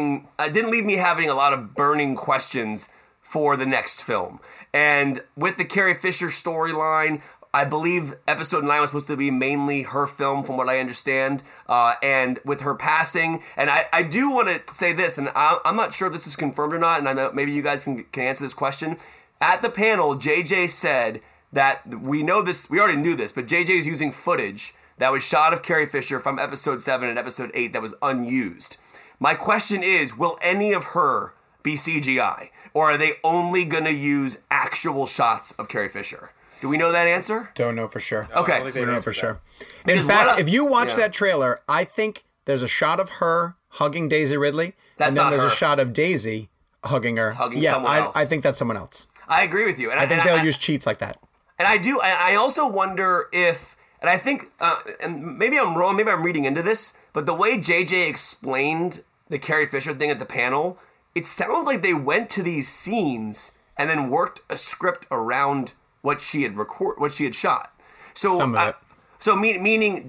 having a lot of burning questions for the next film. And with the Carrie Fisher storyline, I believe Episode 9 was supposed to be mainly her film, from what I understand, and with her passing. And I do want to say this, and I'm not sure if this is confirmed or not, and I know maybe you guys can answer this question. At the panel, JJ said that we already knew this, but JJ is using footage that was shot of Carrie Fisher from Episode 7 and Episode 8 that was unused. My question is, will any of her be CGI? Or are they only going to use actual shots of Carrie Fisher? Do we know that answer? Don't know for sure. Okay. We don't know for sure. In fact, if you watch that trailer, I think there's a shot of her hugging Daisy Ridley, and then there's a shot of Daisy hugging her. Someone else. I think that's someone else. I agree with you. And I think they'll use cheats like that. And I do. I also wonder if, and I think, and maybe I'm wrong, maybe I'm reading into this, but the way JJ explained the Carrie Fisher thing at the panel, it sounds like they went to these scenes and then worked a script around what she had shot. So some of it. So meaning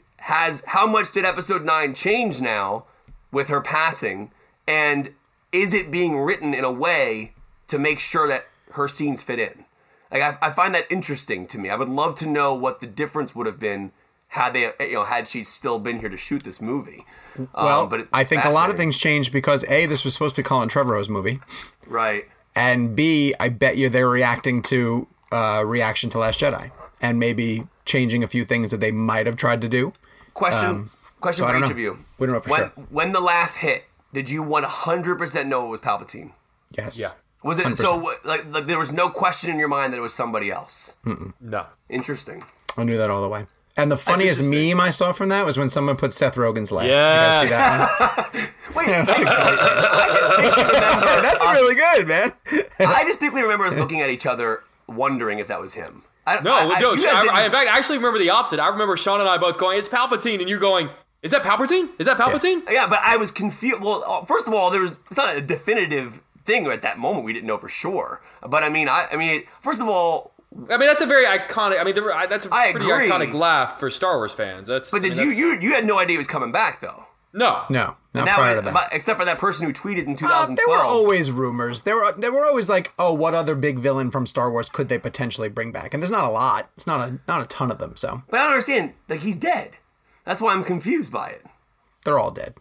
how much did Episode 9 change now with her passing, and is it being written in a way to make sure that her scenes fit in? Like I find that interesting to me. I would love to know what the difference would have been had she still been here to shoot this movie. Well, but I think a lot of things changed because A, this was supposed to be Colin Trevorrow's movie, right? And B, I bet you they're reacting to Reaction to Last Jedi, and maybe changing a few things that they might have tried to do. Question for each of you. We don't know for sure. When the laugh hit, did you 100% know it was Palpatine? Yes. Yeah. Was it 100%. So like there was no question in your mind that it was somebody else? No. Interesting. I knew that all the way. And the funniest meme I saw from that was when someone put Seth Rogen's laugh. Yeah. Did you guys see that one? Wait, I distinctly remember That's really good, man. I distinctly remember us looking at each other, wondering if that was him. I in fact, I actually remember the opposite. I remember Sean and I both going, "It's Palpatine," and you going, "Is that Palpatine? Is that Palpatine?" Yeah, but I was confused. Well, first of all, it's not a definitive thing at that moment. We didn't know for sure. But I mean, first of all. I mean, that's a very iconic. I mean, that's a pretty agree. iconic laugh for Star Wars fans. You had no idea he was coming back though? No, not prior to that. Except for that person who tweeted in 2012. There were always rumors. There were always like, oh, what other big villain from Star Wars could they potentially bring back? And there's not a lot. It's not a ton of them. So, but I don't understand. Like he's dead. That's why I'm confused by it. They're all dead.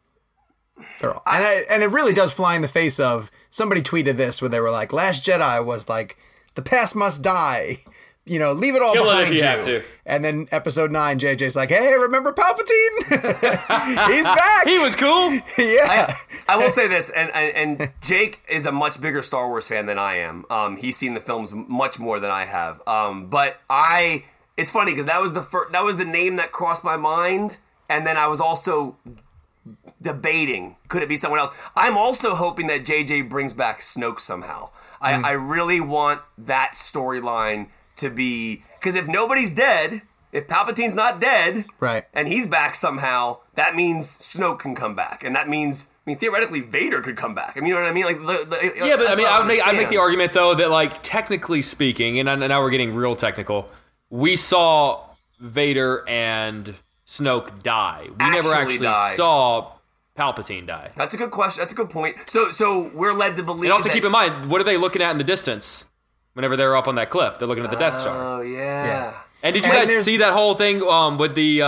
And it really does fly in the face of somebody tweeted this where they were like, Last Jedi was like, the past must die. You know, leave it all behind you. Have to. And then episode 9, JJ's like, hey, remember Palpatine? He's back. He was cool. Yeah. I will say this, and Jake is a much bigger Star Wars fan than I am. He's seen the films much more than I have. But it's funny because that was the name that crossed my mind, and then I was also debating, could it be someone else? I'm also hoping that JJ brings back Snoke somehow. I really want that storyline to be, because if nobody's dead, if Palpatine's not dead, right, and he's back somehow, that means Snoke can come back, and that means, theoretically, Vader could come back. I mean, you know what I mean? Like, yeah, but I mean, I'd make the argument though that, like, technically speaking, and now we're getting real technical, we saw Vader and Snoke die. We never actually saw Palpatine die. That's a good question. That's a good point. So we're led to believe. And also keep in mind, what are they looking at in the distance? Whenever they're up on that cliff, they're looking at the Death Star. Oh yeah. And did you guys see that whole thing with the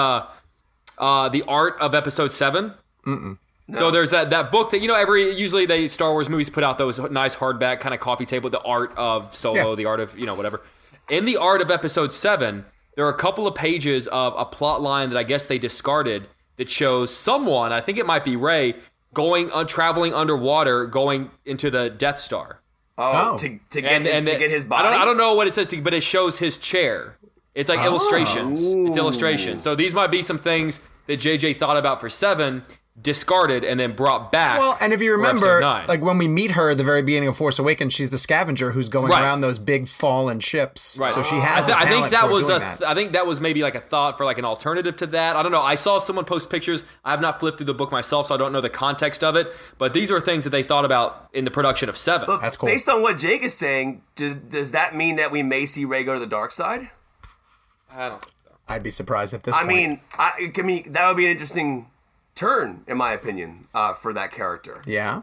art of Episode 7? Mm-mm. No. So there's that book that usually they Star Wars movies put out those nice hardback kind of coffee table, the art of Solo, the art of whatever. In the art of Episode 7, there are a couple of pages of a plot line that I guess they discarded that shows someone, I think it might be Rey, traveling underwater, going into the Death Star. To get his body? I don't know what it says, but it shows his chair. It's like illustrations. Ooh. It's illustrations. So these might be some things that JJ thought about for 7, discarded, and then brought back. Well, and if you remember, like when we meet her at the very beginning of Force Awakens, she's the scavenger who's going around those big fallen ships. Right. So she has I think that was maybe like a thought for like an alternative to that. I don't know. I saw someone post pictures. I have not flipped through the book myself, so I don't know the context of it. But these are things that they thought about in the production of 7. But that's cool. Based on what Jake is saying, does that mean that we may see Rey go to the dark side? I don't think so. I'd be surprised at this point. I mean, that would be an interesting turn, in my opinion, for that character. Yeah.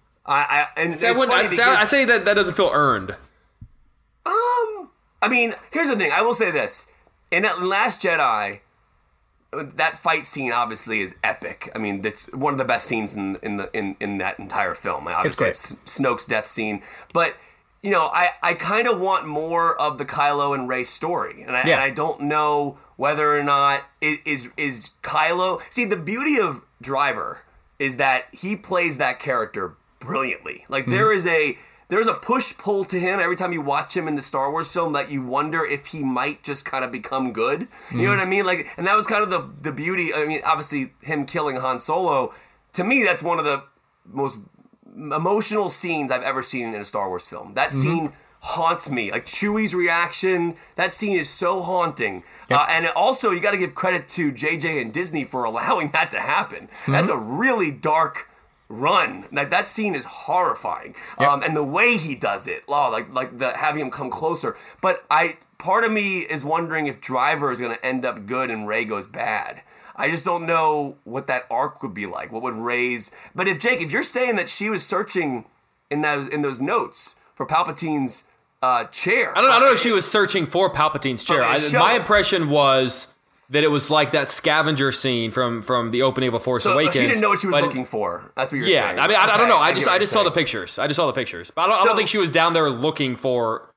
I say that doesn't feel earned. I mean, here's the thing. I will say this: in that Last Jedi, that fight scene obviously is epic. I mean, that's one of the best scenes in that entire film. Obviously, it's Snoke's death scene, but. I kind of want more of the Kylo and Rey story, and I don't know whether or not it is Kylo. See, the beauty of Driver is that he plays that character brilliantly. Like there's a push-pull to him every time you watch him in the Star Wars film that you wonder if he might just kind of become good. You know what I mean? Like, and that was kind of the beauty. I mean, obviously him killing Han Solo, to me, that's one of the most emotional scenes I've ever seen in a Star Wars film. That scene haunts me. Like Chewie's reaction, that scene is so haunting. Yep. And also, you got to give credit to JJ and Disney for allowing that to happen. That's a really dark run. Like that scene is horrifying. Yep. And the way he does it, having him come closer. But part of me is wondering if Driver is going to end up good and Rey goes bad. I just don't know what that arc would be like. What would Rey's... But if you're saying that she was searching in those notes for Palpatine's chair... I don't know if she was searching for Palpatine's chair. My impression was that it was like that scavenger scene from the opening of Force Awakens. She didn't know what she was looking for. That's what you're saying. Yeah, I mean, I don't know. I just saw the pictures. But I don't think she was down there looking for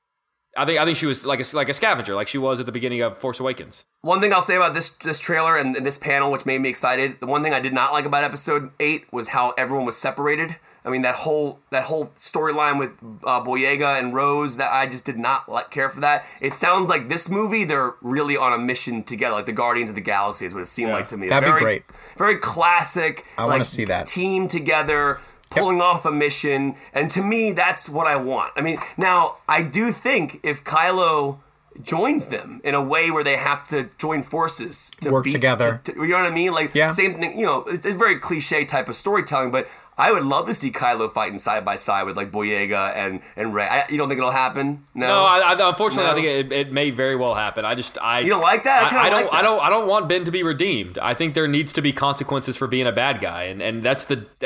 I think she was like a scavenger, like she was at the beginning of Force Awakens. One thing I'll say about this trailer and this panel, which made me excited, the one thing I did not like about Episode 8 was how everyone was separated. I mean, that whole storyline with Boyega and Rose, that I just did not care for that. It sounds like this movie, they're really on a mission together, like the Guardians of the Galaxy is what it seemed like to me. That'd be great. Very classic. I want to see that. Team together, pulling off a mission. And to me, that's what I want. I mean, now, I do think if Kylo joins them in a way where they have to join forces to work together. You know what I mean? Like, same thing, it's a very cliche type of storytelling, but I would love to see Kylo fighting side by side with like Boyega and Rey. You don't think it'll happen? No. Unfortunately, I think it may very well happen. You don't like that? I don't want Ben to be redeemed. I think there needs to be consequences for being a bad guy, and that's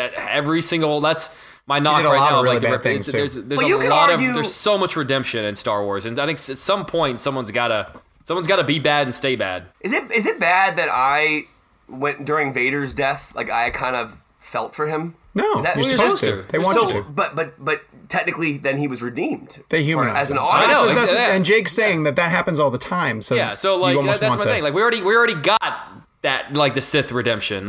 my knock right now. Really bad things too. There's so much redemption in Star Wars, and I think at some point someone's got to be bad and stay bad. Is it bad that I went during Vader's death? Like I kind of felt for him. No, you're supposed to. They want you to. But technically, then he was redeemed. They humanized as an audience. And Jake's saying that happens all the time. So that's my thing. Like we already got that, like the Sith redemption.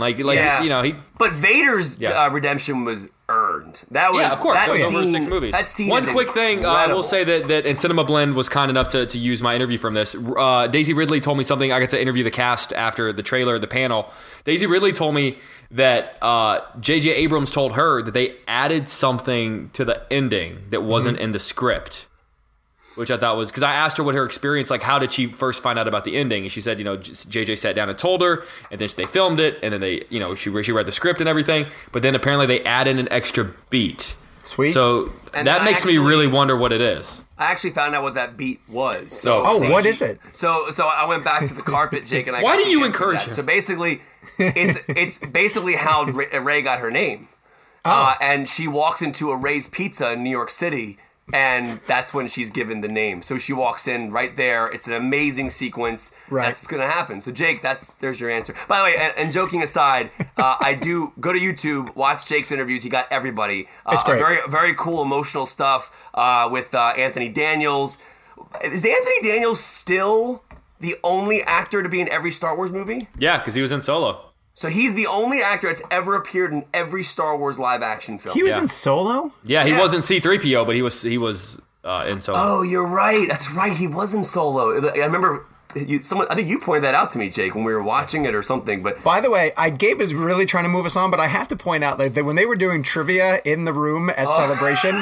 But Vader's redemption was earned. That was of course. That was scene, over 6 movies. That scene. One quick thing, I will say that in Cinema Blend was kind enough to use my interview from this. Daisy Ridley told me something. I got to interview the cast after the trailer, the panel. Daisy Ridley told me that J.J. Abrams told her that they added something to the ending that wasn't in the script, which I thought was, because I asked her what her experience, like how did she first find out about the ending, and she said, J.J. sat down and told her, and then they filmed it, and then they, she read the script and everything, but then apparently they added an extra beat. Sweet. So that makes me really wonder what it is. I actually found out what that beat was. What is it? So I went back to the carpet, Jake, and I. Why do you encourage that? him? So basically, it's basically how Rey got her name, and she walks into a Ray's Pizza in New York City, and that's when she's given the name. So she walks in right there. It's an amazing sequence. Right. That's what's going to happen. So Jake, there's your answer. By the way, and joking aside, I do go to YouTube, watch Jake's interviews. He got everybody. It's great. Very, very cool emotional stuff with Anthony Daniels. Is Anthony Daniels still the only actor to be in every Star Wars movie? Yeah, because he was in Solo. So he's the only actor that's ever appeared in every Star Wars live action film. He was in Solo? Yeah, he wasn't C-3PO, but he was in Solo. Oh, you're right. That's right. He was in Solo. I remember I think you pointed that out to me, Jake, when we were watching it or something. But by the way, Gabe is really trying to move us on, but I have to point out that when they were doing trivia in the room at Celebration,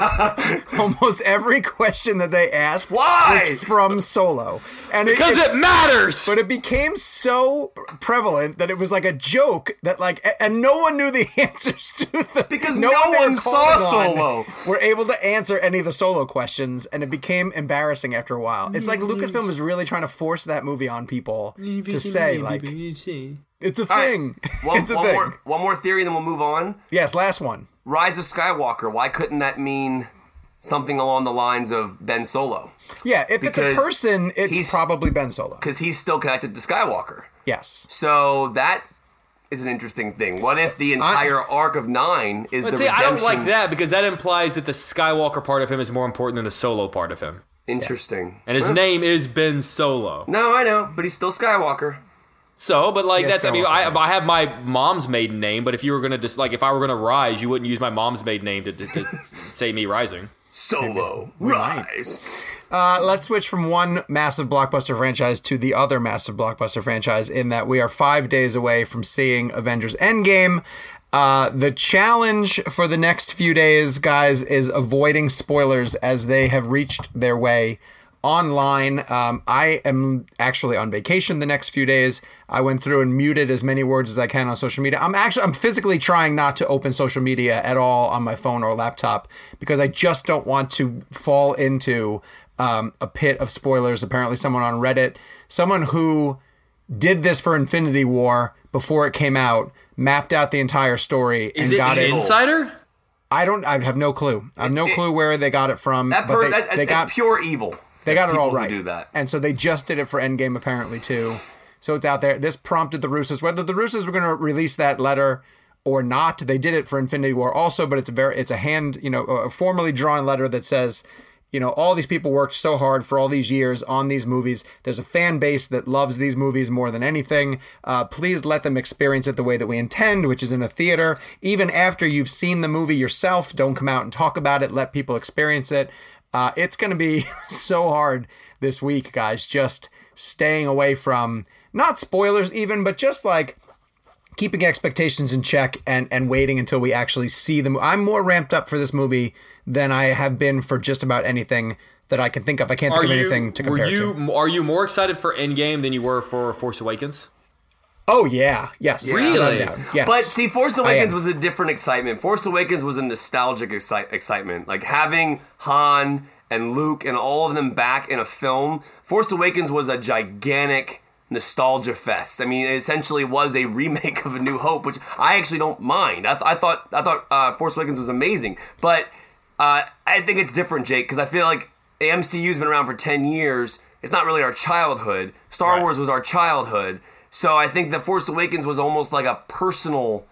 almost every question that they asked was from Solo. And because it matters! But it became so prevalent that it was like a joke that and no one knew the answers to them. Because no one saw Solo. Were able to answer any of the Solo questions, and it became embarrassing after a while. It's like Lucasfilm was really trying to force that movie on people to say, it's a thing. It's a thing. One more theory, and then we'll move on. Yes, last one. Rise of Skywalker. Why couldn't that mean something along the lines of Ben Solo? Yeah, if it's a person, it's probably Ben Solo. Because he's still connected to Skywalker. Yes. So that is an interesting thing. What if the entire arc of 9 is the redemption? I don't like that, because that implies that the Skywalker part of him is more important than the Solo part of him. Interesting. And his name is Ben Solo. No, I know, but he's still Skywalker. So, but that's, I mean, I have my mom's maiden name, but if you were going to if I were going to rise, you wouldn't use my mom's maiden name to say me rising. Solo, rise. Let's switch from one massive blockbuster franchise to the other massive blockbuster franchise, in that we are 5 days away from seeing Avengers Endgame. The challenge for the next few days, guys, is avoiding spoilers as they have reached their way online. I am actually on vacation the next few days. I went through and muted as many words as I can on social media. I'm physically trying not to open social media at all on my phone or laptop, because I just don't want to fall into a pit of spoilers. Apparently someone on Reddit, someone who did this for Infinity War before it came out, mapped out the entire story and got it. Is it Insider? I have no clue. I have no clue where they got it from. That's pure evil. They got it all right. Do that. And so they just did it for Endgame apparently too. So it's out there. This prompted the Russos, whether the Russos were going to release that letter or not. They did it for Infinity War also, but it's a formally drawn letter that says, all these people worked so hard for all these years on these movies. There's a fan base that loves these movies more than anything. Please let them experience it the way that we intend, which is in a theater. Even after you've seen the movie yourself, don't come out and talk about it. Let people experience it. It's going to be so hard this week, guys, just staying away from, not spoilers even, but just like keeping expectations in check and waiting until we actually see them. I'm more ramped up for this movie than I have been for just about anything that I can think of. I can't think of anything to compare to. Are you more excited for Endgame than you were for Force Awakens? Oh, yeah. Yes. Really? Yes. But see, Force Awakens was a different excitement. Force Awakens was a nostalgic excitement. Like having Han and Luke and all of them back in a film. Force Awakens was a gigantic nostalgia fest. I mean, it essentially was a remake of A New Hope, which I actually don't mind. I thought Force Awakens was amazing. But I think it's different, Jake, because I feel like the MCU's been around for 10 years. It's not really our childhood. Star Wars was our childhood. So I think The Force Awakens was almost like a personal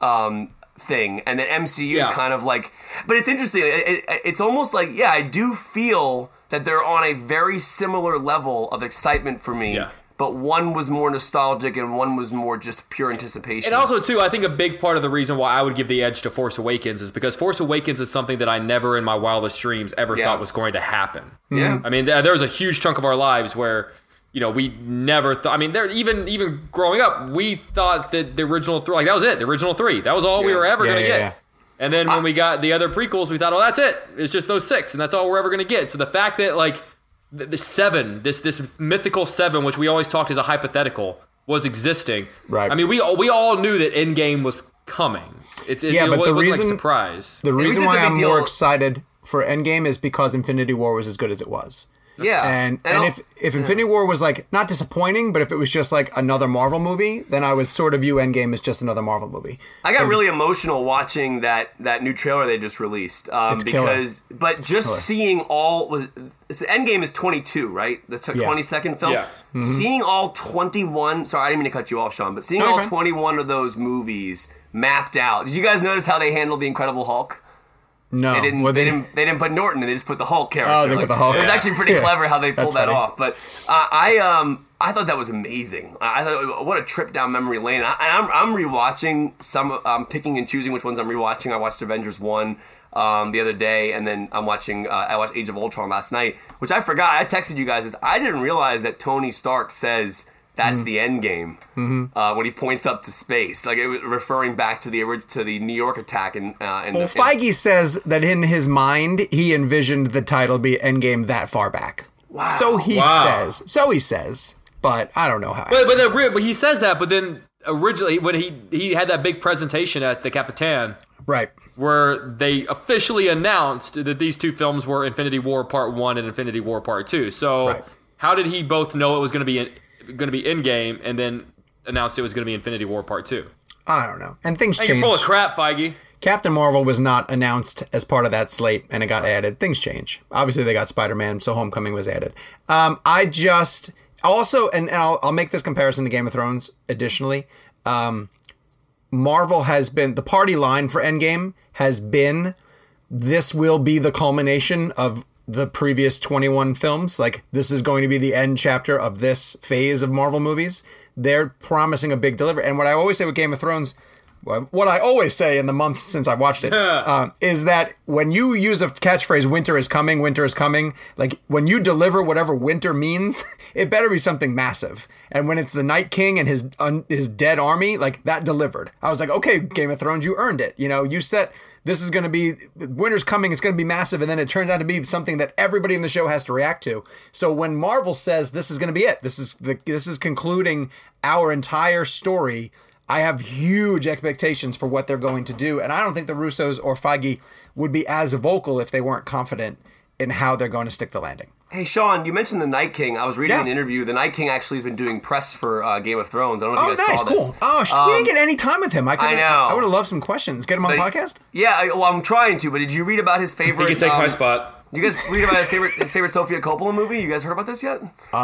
thing, and then MCU is kind of like. But it's interesting. It's almost like, I do feel that they're on a very similar level of excitement for me. Yeah. But one was more nostalgic and one was more just pure anticipation. And also, too, I think a big part of the reason why I would give the edge to Force Awakens is because Force Awakens is something that I never in my wildest dreams ever thought was going to happen. Yeah. I mean, there's a huge chunk of our lives where, we never thought. I mean, even growing up, we thought that the original three, like that was it, the original three. That was all we were ever going to get. Yeah. And then when we got the other prequels, we thought, oh, that's it. It's just those 6, and that's all we're ever going to get. So the fact that, like, the 7, this mythical 7, which we always talked as a hypothetical, was existing. Right. I mean, we all knew that Endgame was coming. It wasn't like a surprise. The reason why I'm more excited for Endgame is because Infinity War was as good as it was. Yeah. And if Infinity War was like not disappointing, but if it was just like another Marvel movie, then I would sort of view Endgame as just another Marvel movie. I got really emotional watching that new trailer they just released. Seeing all Endgame is 22, right? The 22nd film. Yeah. Mm-hmm. Seeing all 21. Sorry, I didn't mean to cut you off, Sean, but seeing all 21 of those movies mapped out. Did you guys notice how they handled the Incredible Hulk? No, they didn't put Norton, and they just put the Hulk character. Oh, they put the Hulk. It was actually pretty clever how they pulled that off. But I thought that was amazing. I thought what a trip down memory lane. I'm rewatching some. I'm picking and choosing which ones I'm rewatching. I watched Avengers 1 the other day, and then I watched Age of Ultron last night, which I forgot. I texted you guys. I didn't realize that Tony Stark says that's the end game when he points up to space, like referring back to the New York attack. Feige says that in his mind he envisioned the title be Endgame that far back. Wow. So he says. But I don't know how. But he says that. But then originally when he had that big presentation at the Capitan, right, where they officially announced that these 2 films were Infinity War Part 1 and Infinity War Part 2. So how did he both know it was going to be Endgame and then announced it was going to be Infinity War Part 2? I don't know. And things changed. You're full of crap, Feige. Captain Marvel was not announced as part of that slate, and it got added. Things change. Obviously, they got Spider-Man, so Homecoming was added. I just also, and I'll make this comparison to Game of Thrones additionally. Marvel has been, the party line for Endgame has been, this will be the culmination of the previous 21 films. Like, this is going to be the end chapter of this phase of Marvel movies. They're promising a big delivery. And what I always say with Game of Thrones, what I always say in the month since I watched it, is that when you use a catchphrase, winter is coming, like when you deliver whatever winter means, it better be something massive. And when it's the Night King and his dead army, like that delivered. I was like, okay, Game of Thrones, you earned it. You said this is going to be, winter's coming, it's going to be massive. And then it turns out to be something that everybody in the show has to react to. So when Marvel says this is going to be it, this is concluding our entire story, I have huge expectations for what they're going to do. And I don't think the Russos or Feige would be as vocal if they weren't confident in how they're going to stick the landing. Hey, Sean, you mentioned the Night King. I was reading an interview. The Night King actually has been doing press for Game of Thrones. I don't know if you guys saw this. Cool. Oh, we didn't get any time with him. I know. I would have loved some questions. Get him on the podcast? Yeah, I'm trying to, but did you read about his favorite... He can take my spot. You guys read about his favorite Sofia Coppola movie? You guys heard about this yet?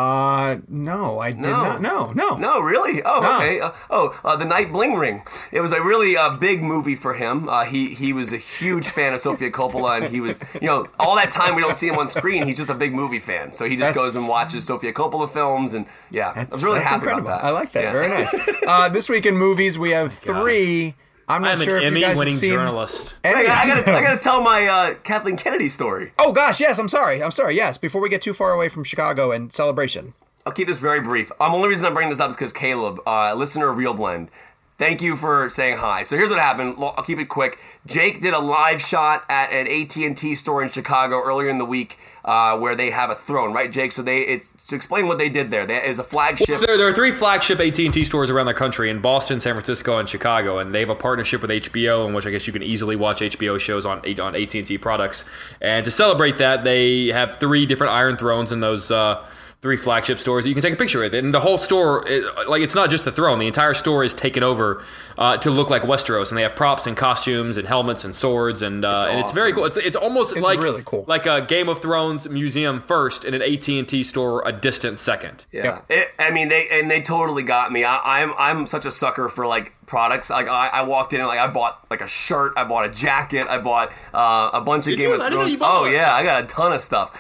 No, I did not. No. No, really? Oh, no. Okay. The Night Bling Ring. It was a really big movie for him. He was a huge fan of Sofia Coppola, and he was, all that time we don't see him on screen, he's just a big movie fan. So he just goes and watches Sofia Coppola films, and I was really happy incredible. about that. I like that. Yeah. Very nice. This week in movies, we have three. I'm not sure if you guys have seen. Journalist. I gotta tell my Kathleen Kennedy story. Oh gosh, yes. I'm sorry. Yes. Before we get too far away from Chicago and Celebration, I'll keep this very brief. Only reason I'm bringing this up is because Caleb, listener of Real Blend, thank you for saying hi. So here's what happened. I'll keep it quick. Jake did a live shot at an AT&T store in Chicago earlier in the week where they have a throne, right, Jake? So to explain what they did there. There is a flagship. So there are 3 flagship AT&T stores around the country in Boston, San Francisco, and Chicago, and they have a partnership with HBO, in which I guess you can easily watch HBO shows on AT&T products. And to celebrate that, they have 3 different Iron Thrones in those 3 flagship stores that you can take a picture with. And the whole store, it's not just the throne. The entire store is taken over to look like Westeros. And they have props and costumes and helmets and swords. And awesome. And it's very cool. It's almost really cool. Like a Game of Thrones museum first and an AT&T store a distant second. Yeah. They totally got me. I'm such a sucker for products. I walked in and I bought a shirt, I bought a jacket, I bought a bunch of Game of Thrones. Oh yeah, I got a ton of stuff.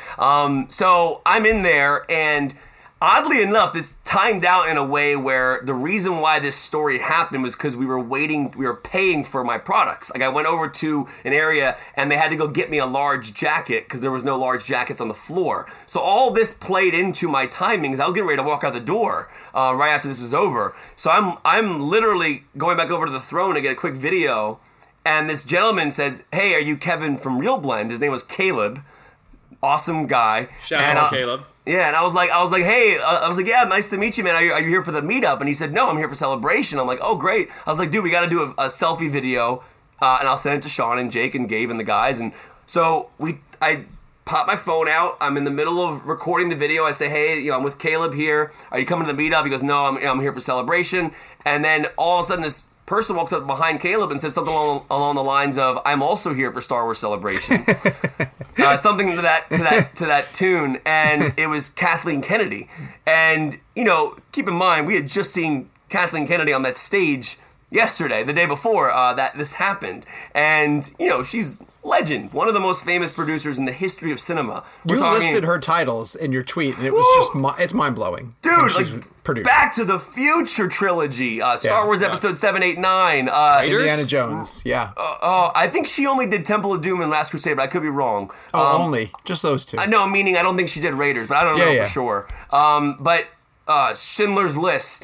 So I'm in there, and oddly enough, this timed out in a way where the reason why this story happened was because we were paying for my products. I went over to an area and they had to go get me a large jacket because there was no large jackets on the floor. So all this played into my timings. I was getting ready to walk out the door right after this was over. So I'm literally going back over to the throne to get a quick video, and this gentleman says, "Hey, are you Kevin from Real Blend?" His name was Caleb. Awesome guy. Shout out to Caleb. Yeah, and I was like, hey, yeah, nice to meet you, man. Are you here for the meetup? And he said, no, I'm here for Celebration. I'm like, oh, great. I was like, dude, we got to do a selfie video, and I'll send it to Sean and Jake and Gabe and the guys. And so I pop my phone out. I'm in the middle of recording the video. I say, hey, I'm with Caleb here. Are you coming to the meetup? He goes, no, I'm here for Celebration. And then all of a sudden, this person walks up behind Caleb and says something along the lines of, I'm also here for Star Wars Celebration. Something to that tune. And it was Kathleen Kennedy. And, keep in mind, we had just seen Kathleen Kennedy on that stage yesterday, the day before that this happened. And, she's legend. One of the most famous producers in the history of cinema. You listed her titles in your tweet, and it was just, it's mind-blowing. Dude, Back to the Future trilogy, Star Wars Episode 7, 8, 9. Indiana Jones, yeah. I think she only did Temple of Doom and Last Crusade, but I could be wrong. Only? Just those 2? No, meaning I don't think she did Raiders, but I don't know for sure. But Schindler's List,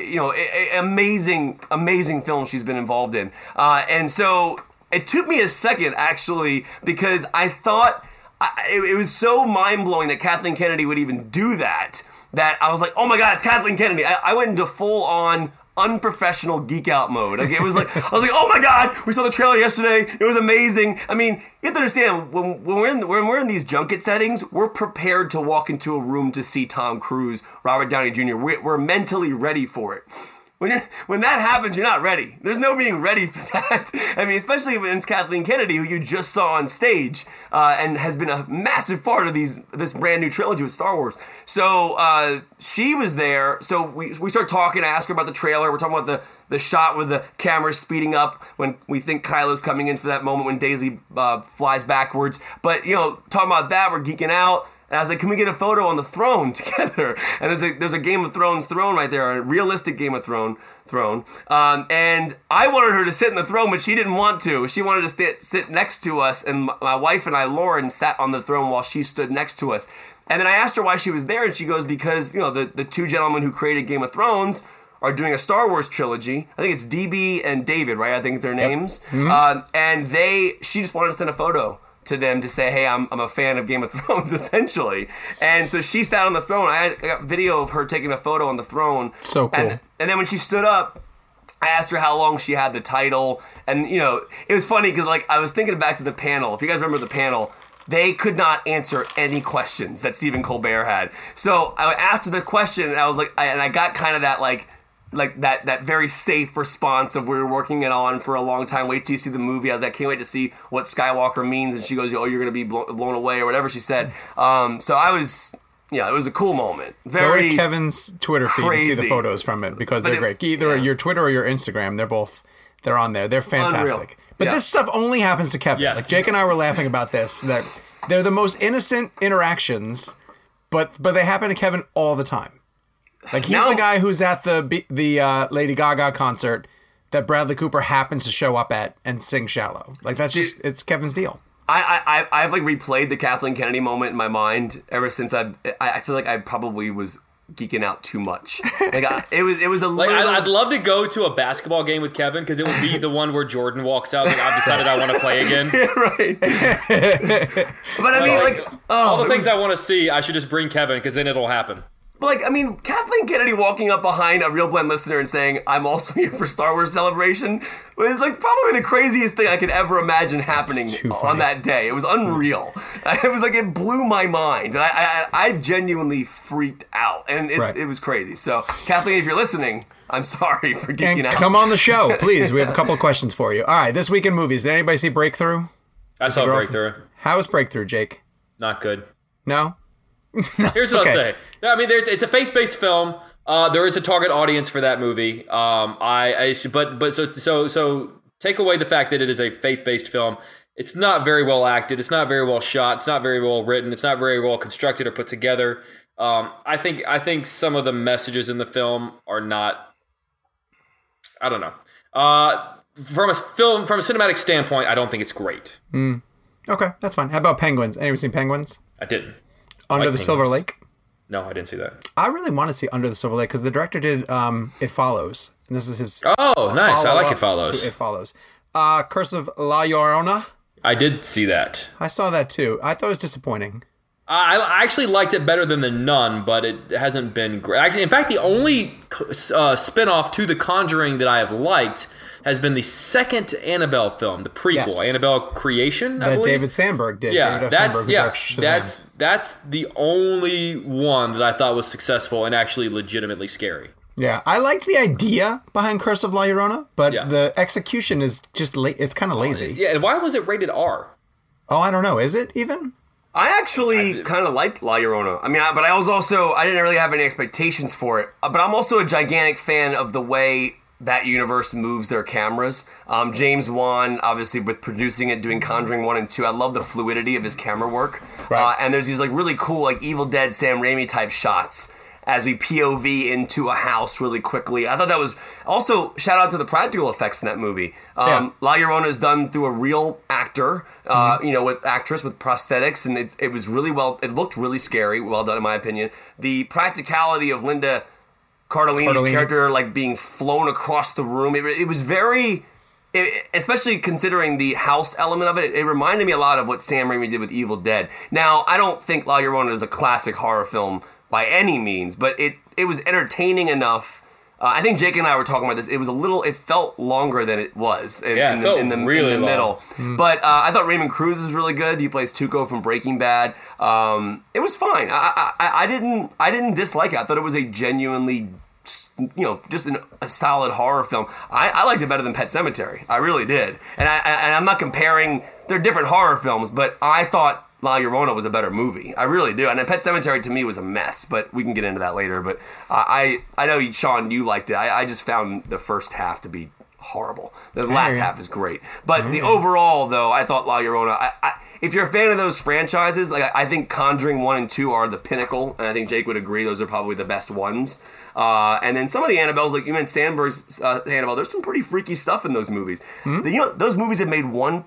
amazing film she's been involved in. And so it took me a second, actually, because I thought it was so mind-blowing that Kathleen Kennedy would even do that I was like, oh my God, it's Kathleen Kennedy. I went into full-on unprofessional geek out mode. I was like, oh my God, we saw the trailer yesterday. It was amazing. I mean, you have to understand, when we're in these junket settings, we're prepared to walk into a room to see Tom Cruise, Robert Downey Jr. We're mentally ready for it. When that happens, you're not ready. There's no being ready for that. I mean, especially when it's Kathleen Kennedy, who you just saw on stage and has been a massive part of this brand new trilogy with Star Wars. So she was there. So we start talking. I ask her about the trailer. We're talking about the shot with the camera speeding up when we think Kylo's coming in for that moment when Daisy flies backwards. But, talking about that, we're geeking out. And I was like, can we get a photo on the throne together? And there's a Game of Thrones throne right there, a realistic Game of Thrones throne. And I wanted her to sit in the throne, but she didn't want to. She wanted to sit next to us, and my wife and I, Lauren, sat on the throne while she stood next to us. And then I asked her why she was there, and she goes, because, the 2 gentlemen who created Game of Thrones are doing a Star Wars trilogy. I think it's DB and David, right? I think their names. Mm-hmm. And she just wanted to send a photo to them to say, hey, I'm a fan of Game of Thrones, essentially. And so she sat on the throne. I got video of her taking a photo on the throne. So cool. And then when she stood up, I asked her how long she had the title. And, it was funny because, I was thinking back to the panel. If you guys remember the panel, they could not answer any questions that Stephen Colbert had. So I asked her the question, and I was like, and I got kind of that, like that very safe response of we were working it on for a long time. Wait till you see the movie. I was like, can't wait to see what Skywalker means. And she goes, oh, you're going to be blown away or whatever she said. So I was, it was a cool moment. Very Go to Kevin's Twitter feed and see the photos from it because they're great. Either your Twitter or your Instagram, they're on there. They're fantastic. Unreal. But this stuff only happens to Kevin. Yes. Like Jake and I were laughing about this. That they're the most innocent interactions, but they happen to Kevin all the time. Like he's the guy who's at the Lady Gaga concert that Bradley Cooper happens to show up at and sing "Shallow." Like that's just it's Kevin's deal. I've like replayed the Kathleen Kennedy moment in my mind ever since I feel like I probably was geeking out too much. Like it was a like little... I'd love to go to a basketball game with Kevin because it would be the one where Jordan walks out like I've decided I want to play again. Right. But I mean like all the things I want to see, I should just bring Kevin because then it'll happen. But like, I mean, Kathleen Kennedy walking up behind a Real Blend listener and saying, I'm also here for Star Wars Celebration was like probably the craziest thing I could ever imagine happening on that day. It was unreal. It was like, it blew my mind. And I genuinely freaked out. And it was crazy. So, Kathleen, if you're listening, I'm sorry for geeking out. Come on the show, please. We have a couple of questions for you. All right, this week in movies. Did anybody see Breakthrough? I saw Breakthrough. How was Breakthrough, Jake? Not good. No? Here's what I'll say. I mean, it's a faith-based film. There is a target audience for that movie. So take away the fact that it is a faith-based film. It's not very well acted. It's not very well shot. It's not very well written. It's not very well constructed or put together. I think some of the messages in the film are not. I don't know. From a cinematic standpoint, I don't think it's great. Okay, that's fine. How about Penguins? Anyone seen Penguins? I didn't. Under the Silver Lake? No, I didn't see that. I really want to see Under the Silver Lake because the director did It Follows. And this is his. Oh, nice. I like It Follows. It Follows. Curse of La Llorona. I did see that. I saw that too. I thought it was disappointing. I actually liked it better than The Nun, but it hasn't been great. Actually, in fact, the only spinoff to The Conjuring that I have liked has been the second Annabelle film, the prequel, Annabelle Creation, I believe. David Sandberg did. Yeah, that's the only one that I thought was successful and actually legitimately scary. Yeah, I liked the idea behind Curse of La Llorona, but the execution is just it's kind of lazy. Yeah, and why was it rated R? Oh, I don't know. Is it even? I actually kind of liked La Llorona. I mean, but I didn't really have any expectations for it. But I'm also a gigantic fan of the way that universe moves their cameras. James Wan, obviously, with producing it, doing Conjuring 1 and 2, I love the fluidity of his camera work. Right. And there's these like really cool, like Evil Dead, Sam Raimi type shots as we POV into a house really quickly. I thought that was also shout out to the practical effects in that movie. La Llorona is done through a real actor, with actress with prosthetics, and it was really well. It looked really scary, well done in my opinion. The practicality of Linda Cardellini's character like being flown across the room. It was very, especially considering the house element of it. It reminded me a lot of what Sam Raimi did with Evil Dead. Now, I don't think La Llorona is a classic horror film by any means, but it was entertaining enough. I think Jake and I were talking about this. It felt longer than it was in the middle. But I thought Raymond Cruz was really good. He plays Tuco from Breaking Bad. It was fine. I didn't dislike it. I thought it was a genuinely, just a solid horror film. I liked it better than Pet Sematary. I really did. And I'm not comparing. They're different horror films, but I thought La Llorona was a better movie. I really do. And Pet Sematary to me was a mess, but we can get into that later. But I know, Sean, you liked it. I just found the first half to be horrible. The last half is great. But the overall, though, I thought La Llorona, if you're a fan of those franchises, like I think Conjuring 1 and 2 are the pinnacle, and I think Jake would agree those are probably the best ones. And then some of the Annabelles, like you mentioned Sandberg's Annabelle, there's some pretty freaky stuff in those movies. Those movies have made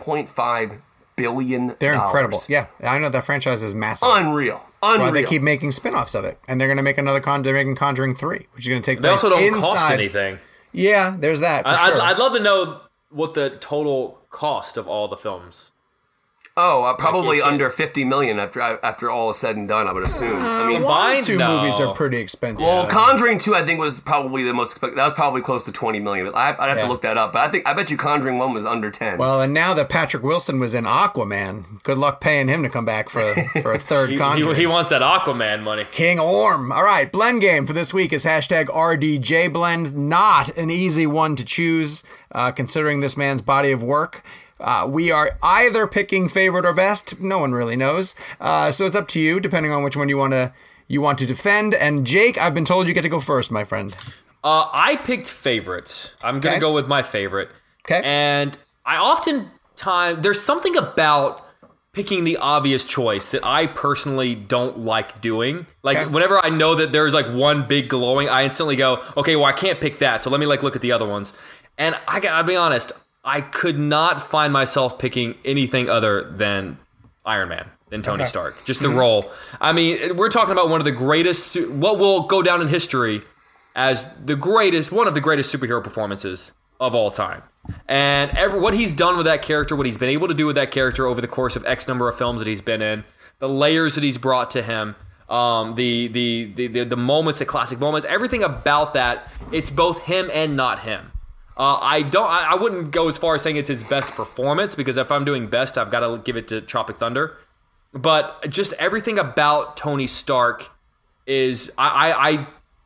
$1.5 billion. They're incredible. Yeah, I know that franchise is massive. Unreal. Well, they keep making spin-offs of it, and they're going to make another they're making Conjuring 3, which is going to take place. They also don't cost anything. Yeah, there's that. I'd love to know what the total cost of all the films. Probably under 50 million after all is said and done, I would assume. I mean, those two movies are pretty expensive. Well, Conjuring 2, I think, was probably the most expensive. That was probably close to 20 million. But I'd have to look that up. But I bet you Conjuring 1 was under 10. Well, and now that Patrick Wilson was in Aquaman, good luck paying him to come back for a third Conjuring. He wants that Aquaman money. King Orm. All right, blend game for this week is hashtag RDJBlend. Not an easy one to choose, considering this man's body of work. We are either picking favorite or best. No one really knows. So it's up to you, depending on which one you want to defend. And Jake, I've been told you get to go first, my friend. I picked favorites. I'm going to go with my favorite. Okay. And there's something about picking the obvious choice that I personally don't like doing. Whenever I know that there's one big glowing, I instantly go, okay, well, I can't pick that. So let me look at the other ones. And I'll be honest, I could not find myself picking anything other than Iron Man, than Tony Stark. Just the role. I mean, we're talking about one of the greatest, what will go down in history as one of the greatest superhero performances of all time. And what he's done with that character, what he's been able to do with that character over the course of X number of films that he's been in, the layers that he's brought to him, the moments, the classic moments, everything about that, it's both him and not him. I wouldn't go as far as saying it's his best performance, because if I'm doing best, I've got to give it to Tropic Thunder. But just everything about Tony Stark is, whenever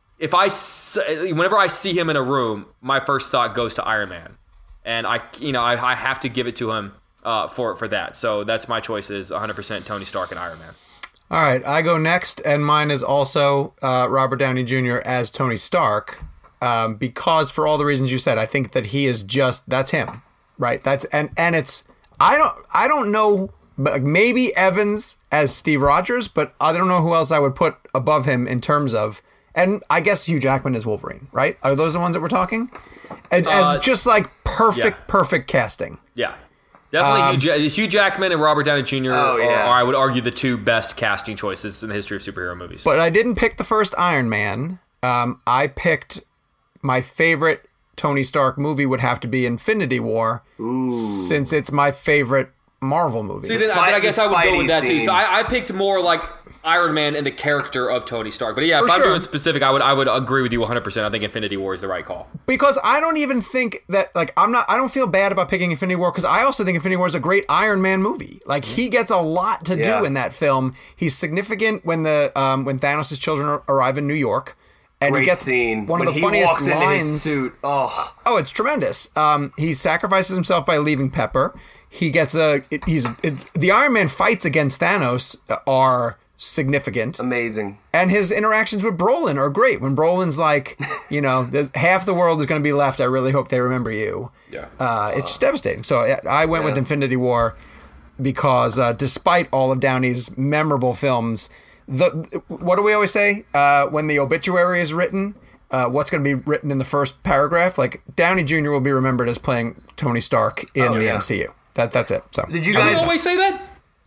I see him in a room, my first thought goes to Iron Man, and I have to give it to him for that. So that's my choice, is 100% Tony Stark and Iron Man. All right, I go next, and mine is also Robert Downey Jr. as Tony Stark. Because for all the reasons you said, I think that he is that's him, right? And it's, I don't know, but maybe Evans as Steve Rogers, but I don't know who else I would put above him in terms of, and I guess Hugh Jackman as Wolverine, right? Are those the ones that we're talking? As just perfect casting. Yeah. Definitely Hugh Jackman and Robert Downey Jr. Are, I would argue, the two best casting choices in the history of superhero movies. But I didn't pick the first Iron Man. I picked my favorite Tony Stark movie would have to be Infinity War, since it's my favorite Marvel movie. See, I guess I would go with that too. So I picked more like Iron Man and the character of Tony Stark. But yeah, if I'm doing specific, I would agree with you 100%. I think Infinity War is the right call. Because I don't even think that, I don't feel bad about picking Infinity War, because I also think Infinity War is a great Iron Man movie. He gets a lot to do in that film. He's significant when when Thanos' children arrive in New York. And great he gets scene. One of the funniest lines. His suit. Oh, it's tremendous. He sacrifices himself by leaving Pepper. He gets the Iron Man fights against Thanos are significant. Amazing. And his interactions with Brolin are great. When Brolin's like, half the world is going to be left. I really hope they remember you. Yeah. It's devastating. So I went with Infinity War because despite all of Downey's memorable films, what do we always say when the obituary is written? What's going to be written in the first paragraph? Downey Jr. will be remembered as playing Tony Stark in the MCU. That's it. So did you guys always say that?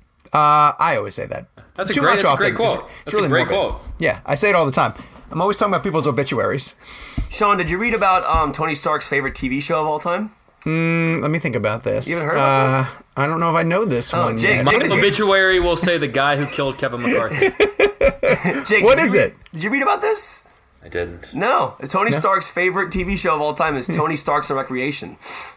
I always say that. That's a great quote. It's really a great quote. Yeah, I say it all the time. I'm always talking about people's obituaries. Sean, did you read about Tony Stark's favorite TV show of all time? Let me think about this. You haven't heard about this? I don't know if I know this one. Jake, my obituary will say the guy who killed Kevin McCarthy. Jake, what is it? Did you read about this? I didn't. No. Tony Stark's favorite TV show of all time is Tony Stark's and Recreation.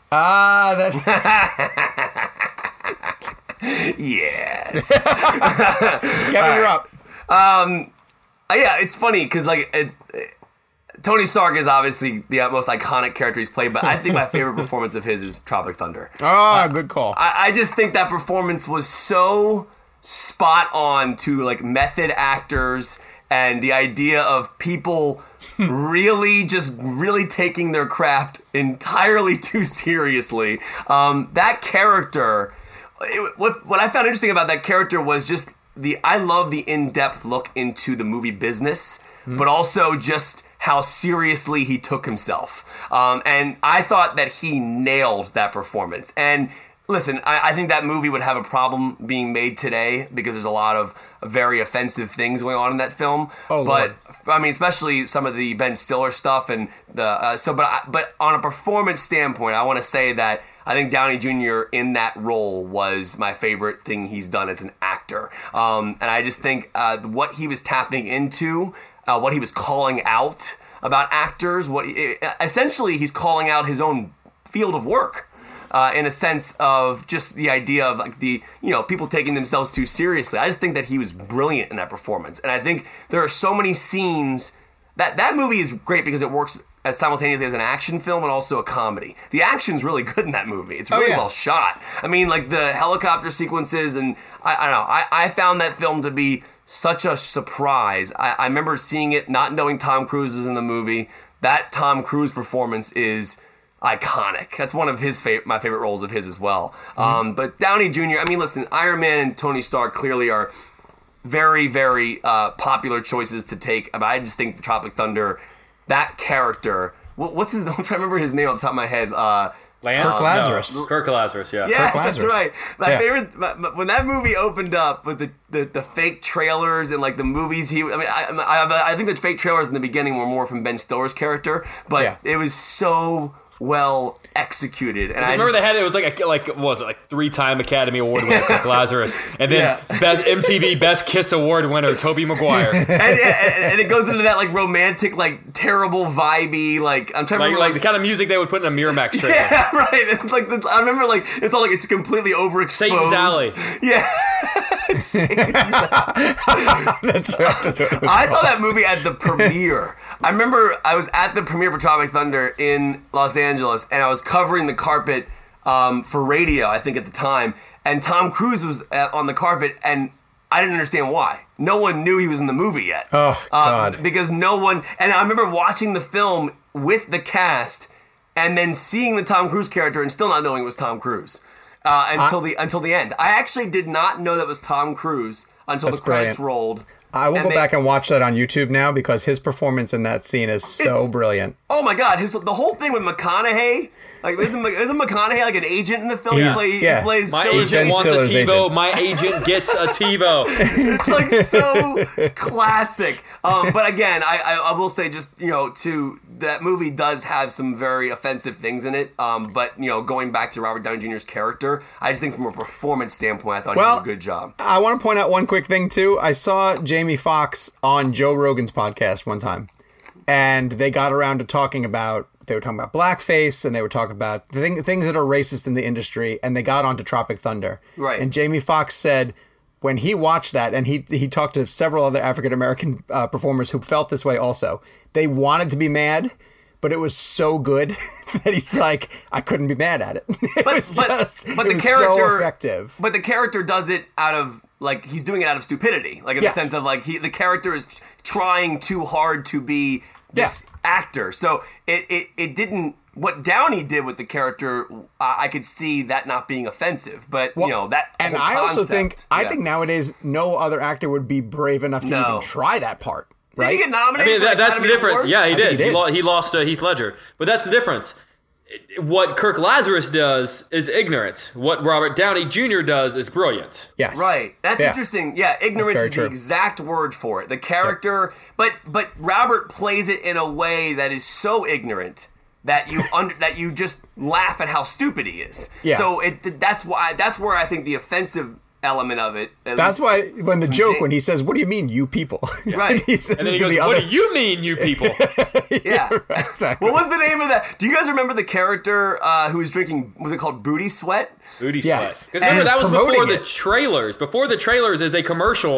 Yes. Kevin, you're up. Yeah, it's funny because Tony Stark is obviously the most iconic character he's played, but I think my favorite performance of his is Tropic Thunder. Good call. I just think that performance was so spot on to method actors and the idea of people really taking their craft entirely too seriously. That character, what I found interesting about that character was just I love the in-depth look into the movie business, but also just how seriously he took himself. And I thought that he nailed that performance. And listen, I think that movie would have a problem being made today because there's a lot of very offensive things going on in that film. Oh, but Lord. I mean, especially some of the Ben Stiller stuff and but on a performance standpoint, I want to say that I think Downey Jr. in that role was my favorite thing he's done as an actor. And I just think what he was tapping into, what he was calling out about actors, essentially he's calling out his own field of work. In a sense of just the idea of like people taking themselves too seriously. I just think that he was brilliant in that performance. And I think there are so many scenes that movie is great because it works as simultaneously as an action film and also a comedy. The action's really good in that movie. It's really well shot. I mean, like the helicopter sequences, and I don't know. I found that film to be such a surprise. I remember seeing it not knowing Tom Cruise was in the movie. That Tom Cruise performance is iconic. That's one of my favorite roles of his as well. But Downey Jr., I mean, listen, Iron Man and Tony Stark clearly are very, very popular choices to take. But I just think the Tropic Thunder, that character, what's his name? I'm trying to remember his name off the top of my head. Kirk Lazarus. No, Kirk Lazarus, yeah. Yeah, Kirk Lazarus. That's right. My favorite, when that movie opened up with the fake trailers and like the movies I think the fake trailers in the beginning were more from Ben Stiller's character, but it was so well executed. And I remember it was like what was it, like 3-time Academy Award winner Kirk Lazarus, and then MTV Best Kiss Award winner Tobey Maguire. and it goes into that like romantic, like terrible vibey, like I'm trying to remember like the kind of music they would put in a Miramax trailer. Yeah, right. It's like this, I remember like it's all like it's completely overexposed. Satan's Alley. Yeah. That's right. I saw that movie at the premiere. I remember I was at the premiere for Tropic Thunder in Los Angeles, and I was covering the carpet for radio, I think at the time, and Tom Cruise was on the carpet, and I didn't understand why. No one knew he was in the movie yet. Oh, God. Because no one... And I remember watching the film with the cast, and then seeing the Tom Cruise character and still not knowing it was Tom Cruise until the end. I actually did not know that was Tom Cruise until the credits rolled. I will go back and watch that on YouTube now because his performance in that scene is so brilliant. Oh my God, the whole thing with McConaughey, like isn't McConaughey like an agent in the film? He plays my agent wants a TiVo. Agent. My agent gets a TiVo. It's like so classic. But again, I will say just that movie does have some very offensive things in it. But going back to Robert Downey Jr.'s character, I just think from a performance standpoint, I thought he did a good job. I want to point out one quick thing too. I saw Jamie Foxx on Joe Rogan's podcast one time, and they got around to talking about blackface, and they were talking about things that are racist in the industry, and they got onto Tropic Thunder. Right. And Jamie Foxx said when he watched that, and he talked to several other African American performers who felt this way also, they wanted to be mad, but it was so good that he's like, I couldn't be mad at it. But the character so effective. But the character does it out of like he's doing it out of stupidity, like in the sense of like the character is trying too hard to be this actor. So it didn't. What Downey did with the character, I could see that not being offensive, but that. And I also think nowadays no other actor would be brave enough to even try that part. Right? Did he get nominated? I mean, that's the difference. Yeah, he did. He lost to Heath Ledger, but that's the difference. What Kirk Lazarus does is ignorance. What Robert Downey Jr. does is brilliance. Yes. Right. That's interesting. Yeah, ignorance is the exact word for it. The character, but Robert plays it in a way that is so ignorant that you just laugh at how stupid he is. Yeah. So that's where I think the offensive element of it. That's why when the joke when he says, "What do you mean, you people?" Right. And then he goes, "What do you mean, you people?" Yeah. Right, exactly. What was the name of that? Do you guys remember the character who was drinking? Was it called Booty Sweat? Booty Sweat. Because remember that was before the trailers. Before the trailers is a commercial,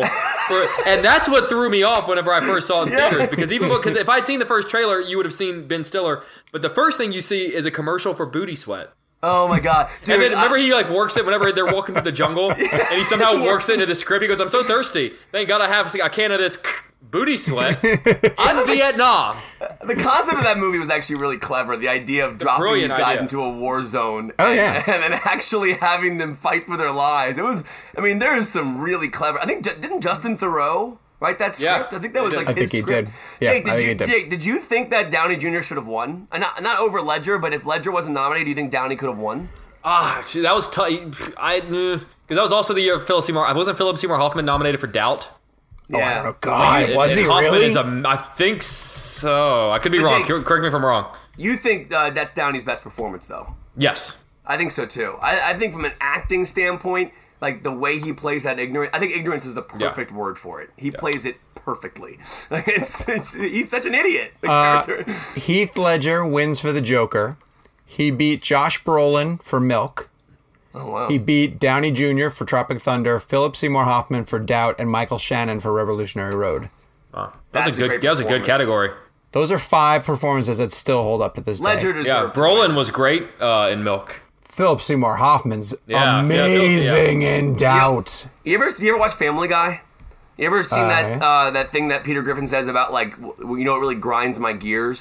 and that's what threw me off whenever I first saw the pictures. Because if I'd seen the first trailer, you would have seen Ben Stiller. But the first thing you see is a commercial for Booty Sweat. Oh my God. Dude, and then remember he works it whenever they're walking through the jungle and he somehow works it into the script. He goes, I'm so thirsty. Thank God I have a can of this booty sweat. I'm Vietnam. The concept of that movie was actually really clever. The idea of dropping these guys into a war zone and then actually having them fight for their lives. There's some really clever, I think, didn't Justin Theroux write that script? Yeah, I think that was his script. Jake, did you think that Downey Jr. should have won? Not over Ledger, but if Ledger wasn't nominated, do you think Downey could have won? That was tough. Because that was also the year of Philip Seymour. Wasn't Philip Seymour Hoffman nominated for Doubt? Yeah. Oh, God. Was he really? I think so. I could be wrong. Jake, correct me if I'm wrong. You think that's Downey's best performance, though? Yes. I think so too. I think from an acting standpoint, like the way he plays that ignorance, I think ignorance is the perfect word for it. He plays it perfectly. Like he's such an idiot. The character. Heath Ledger wins for the Joker. He beat Josh Brolin for Milk. Oh wow. He beat Downey Jr. for Tropic Thunder, Philip Seymour Hoffman for Doubt, and Michael Shannon for Revolutionary Road. Wow. That was a good category. Those are 5 performances that still hold up to this day. Ledger deserved. Brolin was great in Milk. Philip Seymour Hoffman's amazing in Doubt. You ever watch Family Guy? You ever seen that thing that Peter Griffin says about like, it really grinds my gears?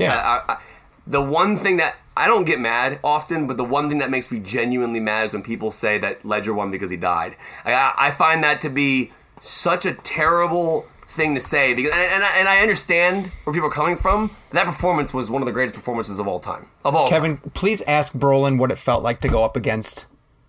The one thing that I don't get mad often, but the one thing that makes me genuinely mad is when people say that Ledger won because he died. I find that to be such a terrible thing to say, because and I understand where people are coming from. That performance was one of the greatest performances of all time. Kevin, please ask Brolin what it felt like to go up against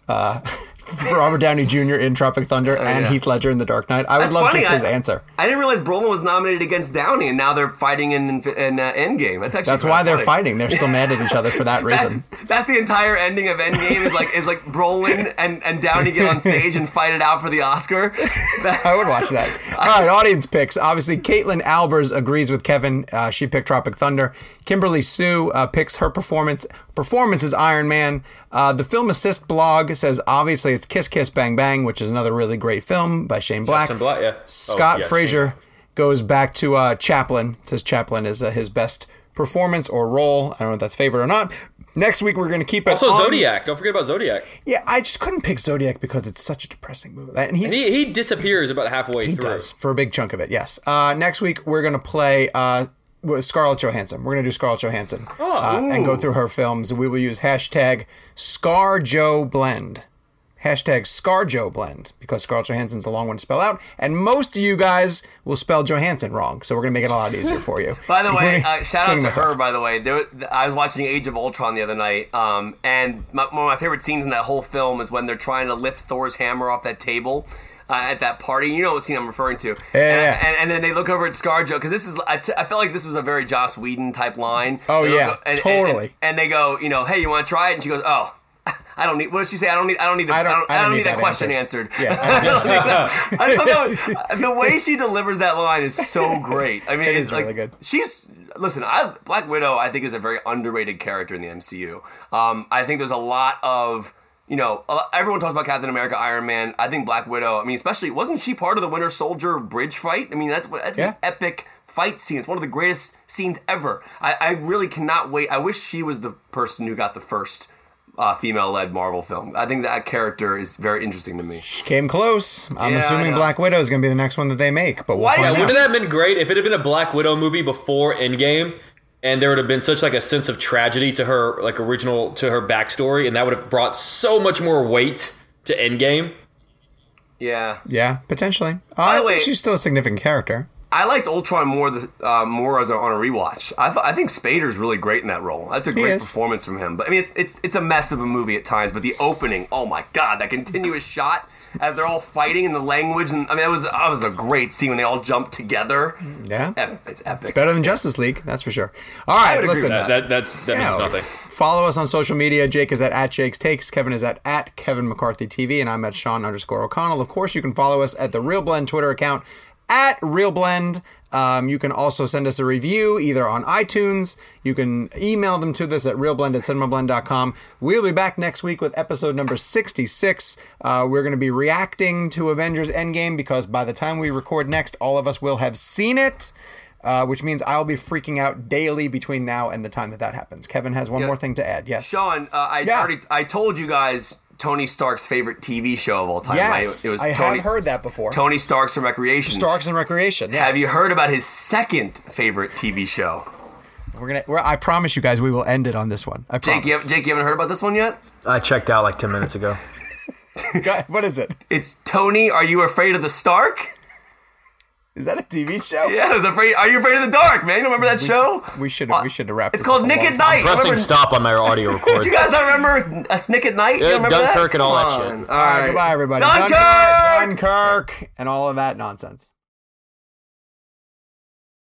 Robert Downey Jr. in Tropic Thunder and Heath Ledger in The Dark Knight. I would love just his answer. I didn't realize Brolin was nominated against Downey, and now they're fighting in Endgame. That's why they're fighting. They're still mad at each other for that reason. That's the entire ending of Endgame is like Brolin and Downey get on stage and fight it out for the Oscar. I would watch that. All right, audience picks. Obviously, Caitlin Albers agrees with Kevin. She picked Tropic Thunder. Kimberly Sue picks her performance. Performance is Iron Man. The Film Assist blog says obviously it's Kiss Kiss Bang Bang, which is another really great film by Shane Black. Scott Fraser goes back to Chaplin. Says Chaplin is his best performance or role. I don't know if that's favorite or not. Next week we're going to keep it also Zodiac. Don't forget about Zodiac. Yeah, I just couldn't pick Zodiac because it's such a depressing movie. And he disappears about halfway through. He does, for a big chunk of it, yes. Next week we're going to play Scarlett Johansson. We're going to do Scarlett Johansson and go through her films. We will use hashtag ScarJoBlend. Hashtag ScarJoBlend, because Scarlett Johansson's a long one to spell out, and most of you guys will spell Johansson wrong, so we're going to make it a lot easier for you. By the way, shout out to her, by the way. I was watching Age of Ultron the other night, and one of my favorite scenes in that whole film is when they're trying to lift Thor's hammer off that table at that party. You know what scene I'm referring to. And then they look over at ScarJo, because this is, I felt like this was a very Joss Whedon type line. Oh, yeah, totally. And they go, hey, you want to try it? And she goes, oh, I don't need. What does she say? I don't need that question answered. Yeah. I thought the way she delivers that line is so great. I mean, it's like, really good. Black Widow, I think, is a very underrated character in the MCU. I think there's a lot of, everyone talks about Captain America, Iron Man. I think Black Widow. I mean, especially, wasn't she part of the Winter Soldier bridge fight? I mean, that's an epic fight scene. It's one of the greatest scenes ever. I really cannot wait. I wish she was the person who got the first female-led Marvel film. I think that character is very interesting to me. She came close. I'm assuming Black Widow is going to be the next one that they make, but we'll find out. Wouldn't that have been great if it had been a Black Widow movie before Endgame, and there would have been such like a sense of tragedy to her, like original to her backstory, and that would have brought so much more weight to Endgame. Yeah, potentially. By the way, she's still a significant character. I liked Ultron more as on a rewatch. I think Spader's really great in that role. That's a great performance from him. But I mean, it's a mess of a movie at times. But the opening, oh my god, that continuous shot as they're all fighting in the language, and I mean, that was a great scene when they all jump together. Yeah, it's epic. It's better than Justice League, that's for sure. All right, listen, that means nothing. Follow us on social media. Jake is at Jake's Takes. Kevin is at Kevin McCarthy TV, and I'm at Sean_O'Connell. Of course, you can follow us at the Real Blend Twitter account at RealBlend. You can also send us a review either on iTunes. You can email them to us at realblend@cinemablend.com. We'll be back next week with episode number 66. We're going to be reacting to Avengers Endgame because by the time we record next, all of us will have seen it, which means I'll be freaking out daily between now and the time that happens. Kevin has one more thing to add. Yes. Sean, I told you guys Tony Stark's favorite TV show of all time. Yes, right? I have heard that before. Tony Stark's and Recreation. Stark's and Recreation, yes. Have you heard about his second favorite TV show? I promise you guys we will end it on this one. I promise. Jake, you haven't heard about this one yet? I checked out like 10 minutes ago. What is it? It's Tony, Are You Afraid of the Stark? Is that a TV show? Yeah, Are You Afraid of the Dark, man? You remember that show? We should have wrapped it. It's called Nick at Night. I'm pressing stop on my audio record. Do you guys not remember a Nick at Night? Yeah, you remember Dunkirk that? and all that shit. All right, goodbye, everybody. Dunkirk! Dunkirk! And all of that nonsense.